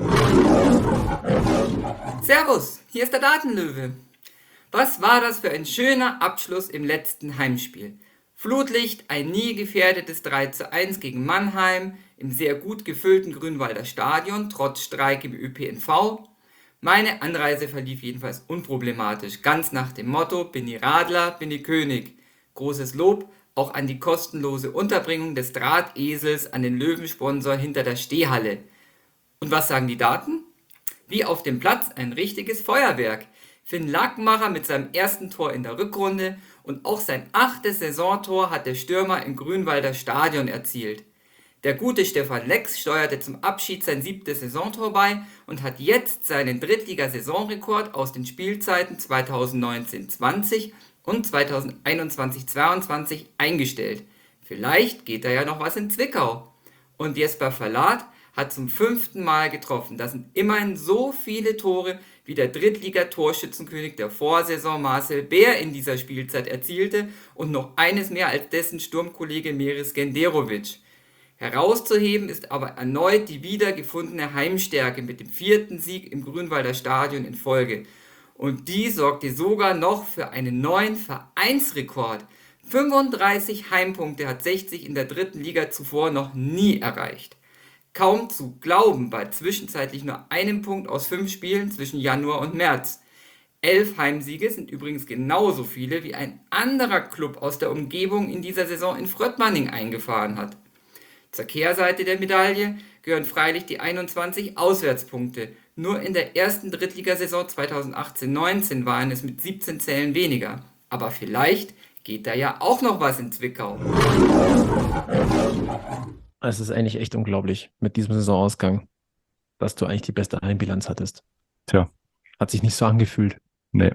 Servus, hier ist der Datenlöwe. Was war das für ein schöner Abschluss im letzten Heimspiel? Flutlicht, ein nie gefährdetes 3:1 gegen Mannheim im sehr gut gefüllten Grünwalder Stadion, trotz Streik im ÖPNV. Meine Anreise verlief jedenfalls unproblematisch, ganz nach dem Motto, bin ich Radler, bin ich König. Großes Lob auch an die kostenlose Unterbringung des Drahtesels an den Löwensponsor hinter der Stehhalle. Und was sagen die Daten? Wie auf dem Platz ein richtiges Feuerwerk. Finn Lackmacher mit seinem ersten Tor in der Rückrunde und auch sein 8. Saisontor hat der Stürmer im Grünwalder Stadion erzielt. Der gute Stefan Lex steuerte zum Abschied sein 7. Saisontor bei und hat jetzt seinen Drittliga-Saisonrekord aus den Spielzeiten 2019-20 und 2021-22 eingestellt. Vielleicht geht da ja noch was in Zwickau. Und Jesper Verlat hat zum 5. Mal getroffen. Das sind immerhin so viele Tore wie der Drittliga-Torschützenkönig der Vorsaison Marcel Bär in dieser Spielzeit erzielte und noch eines mehr als dessen Sturmkollege Meris Genderovic. Herauszuheben ist aber erneut die wiedergefundene Heimstärke mit dem 4. Sieg im Grünwalder Stadion in Folge. Und die sorgte sogar noch für einen neuen Vereinsrekord. 35 Heimpunkte hat 60 in der 3. Liga zuvor noch nie erreicht. Kaum zu glauben bei zwischenzeitlich nur einem Punkt aus 5 Spielen zwischen Januar und März. 11 Heimsiege sind übrigens genauso viele, wie ein anderer Club aus der Umgebung in dieser Saison in Fröttmanning eingefahren hat. Zur Kehrseite der Medaille gehören freilich die 21 Auswärtspunkte. Nur in der ersten Drittligasaison 2018-19 waren es mit 17 Zählen weniger. Aber vielleicht geht da ja auch noch was in Zwickau. Es ist eigentlich echt unglaublich mit diesem Saisonausgang, dass du eigentlich die beste Heimbilanz hattest. Tja. Hat sich nicht so angefühlt. Nee.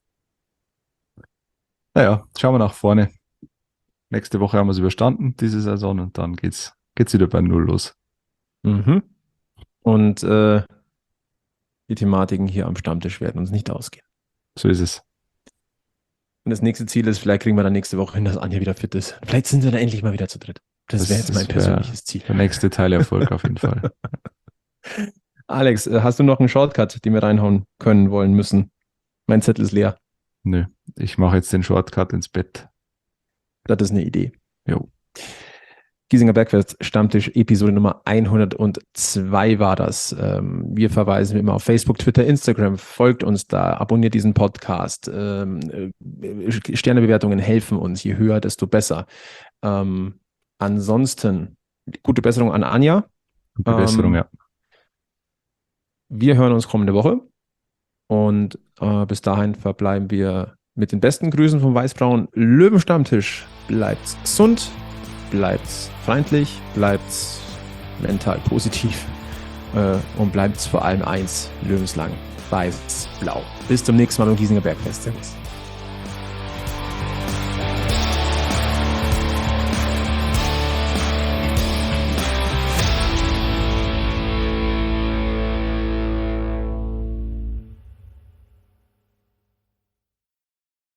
Naja, schauen wir nach vorne. Nächste Woche haben wir es überstanden, diese Saison, und dann geht's wieder bei Null los. Mhm. Und die Thematiken hier am Stammtisch werden uns nicht ausgehen. So ist es. Und das nächste Ziel ist, vielleicht kriegen wir dann nächste Woche hin, dass Anja wieder fit ist. Vielleicht sind wir dann endlich mal wieder zu dritt. Das wäre jetzt mein persönliches Ziel. Der nächste Teilerfolg auf jeden Fall. Alex, hast du noch einen Shortcut, den wir reinhauen können, wollen, müssen? Mein Zettel ist leer. Nö, ich mache jetzt den Shortcut ins Bett. Das ist eine Idee. Jo. Giesinger Bergfest Stammtisch Episode Nummer 102 war das. Wir verweisen immer auf Facebook, Twitter, Instagram. Folgt uns da, abonniert diesen Podcast. Sternebewertungen helfen uns. Je höher, desto besser. Ansonsten gute Besserung an Anja. Gute Besserung, ja. Wir hören uns kommende Woche. Und bis dahin verbleiben wir mit den besten Grüßen vom Weißbraun Löwenstammtisch. Bleibt's gesund, bleibt's freundlich, bleibt's mental positiv und bleibt's vor allem eins, lebenslang weiß-blau. Bis zum nächsten Mal beim Giesinger Bergfest. Servus.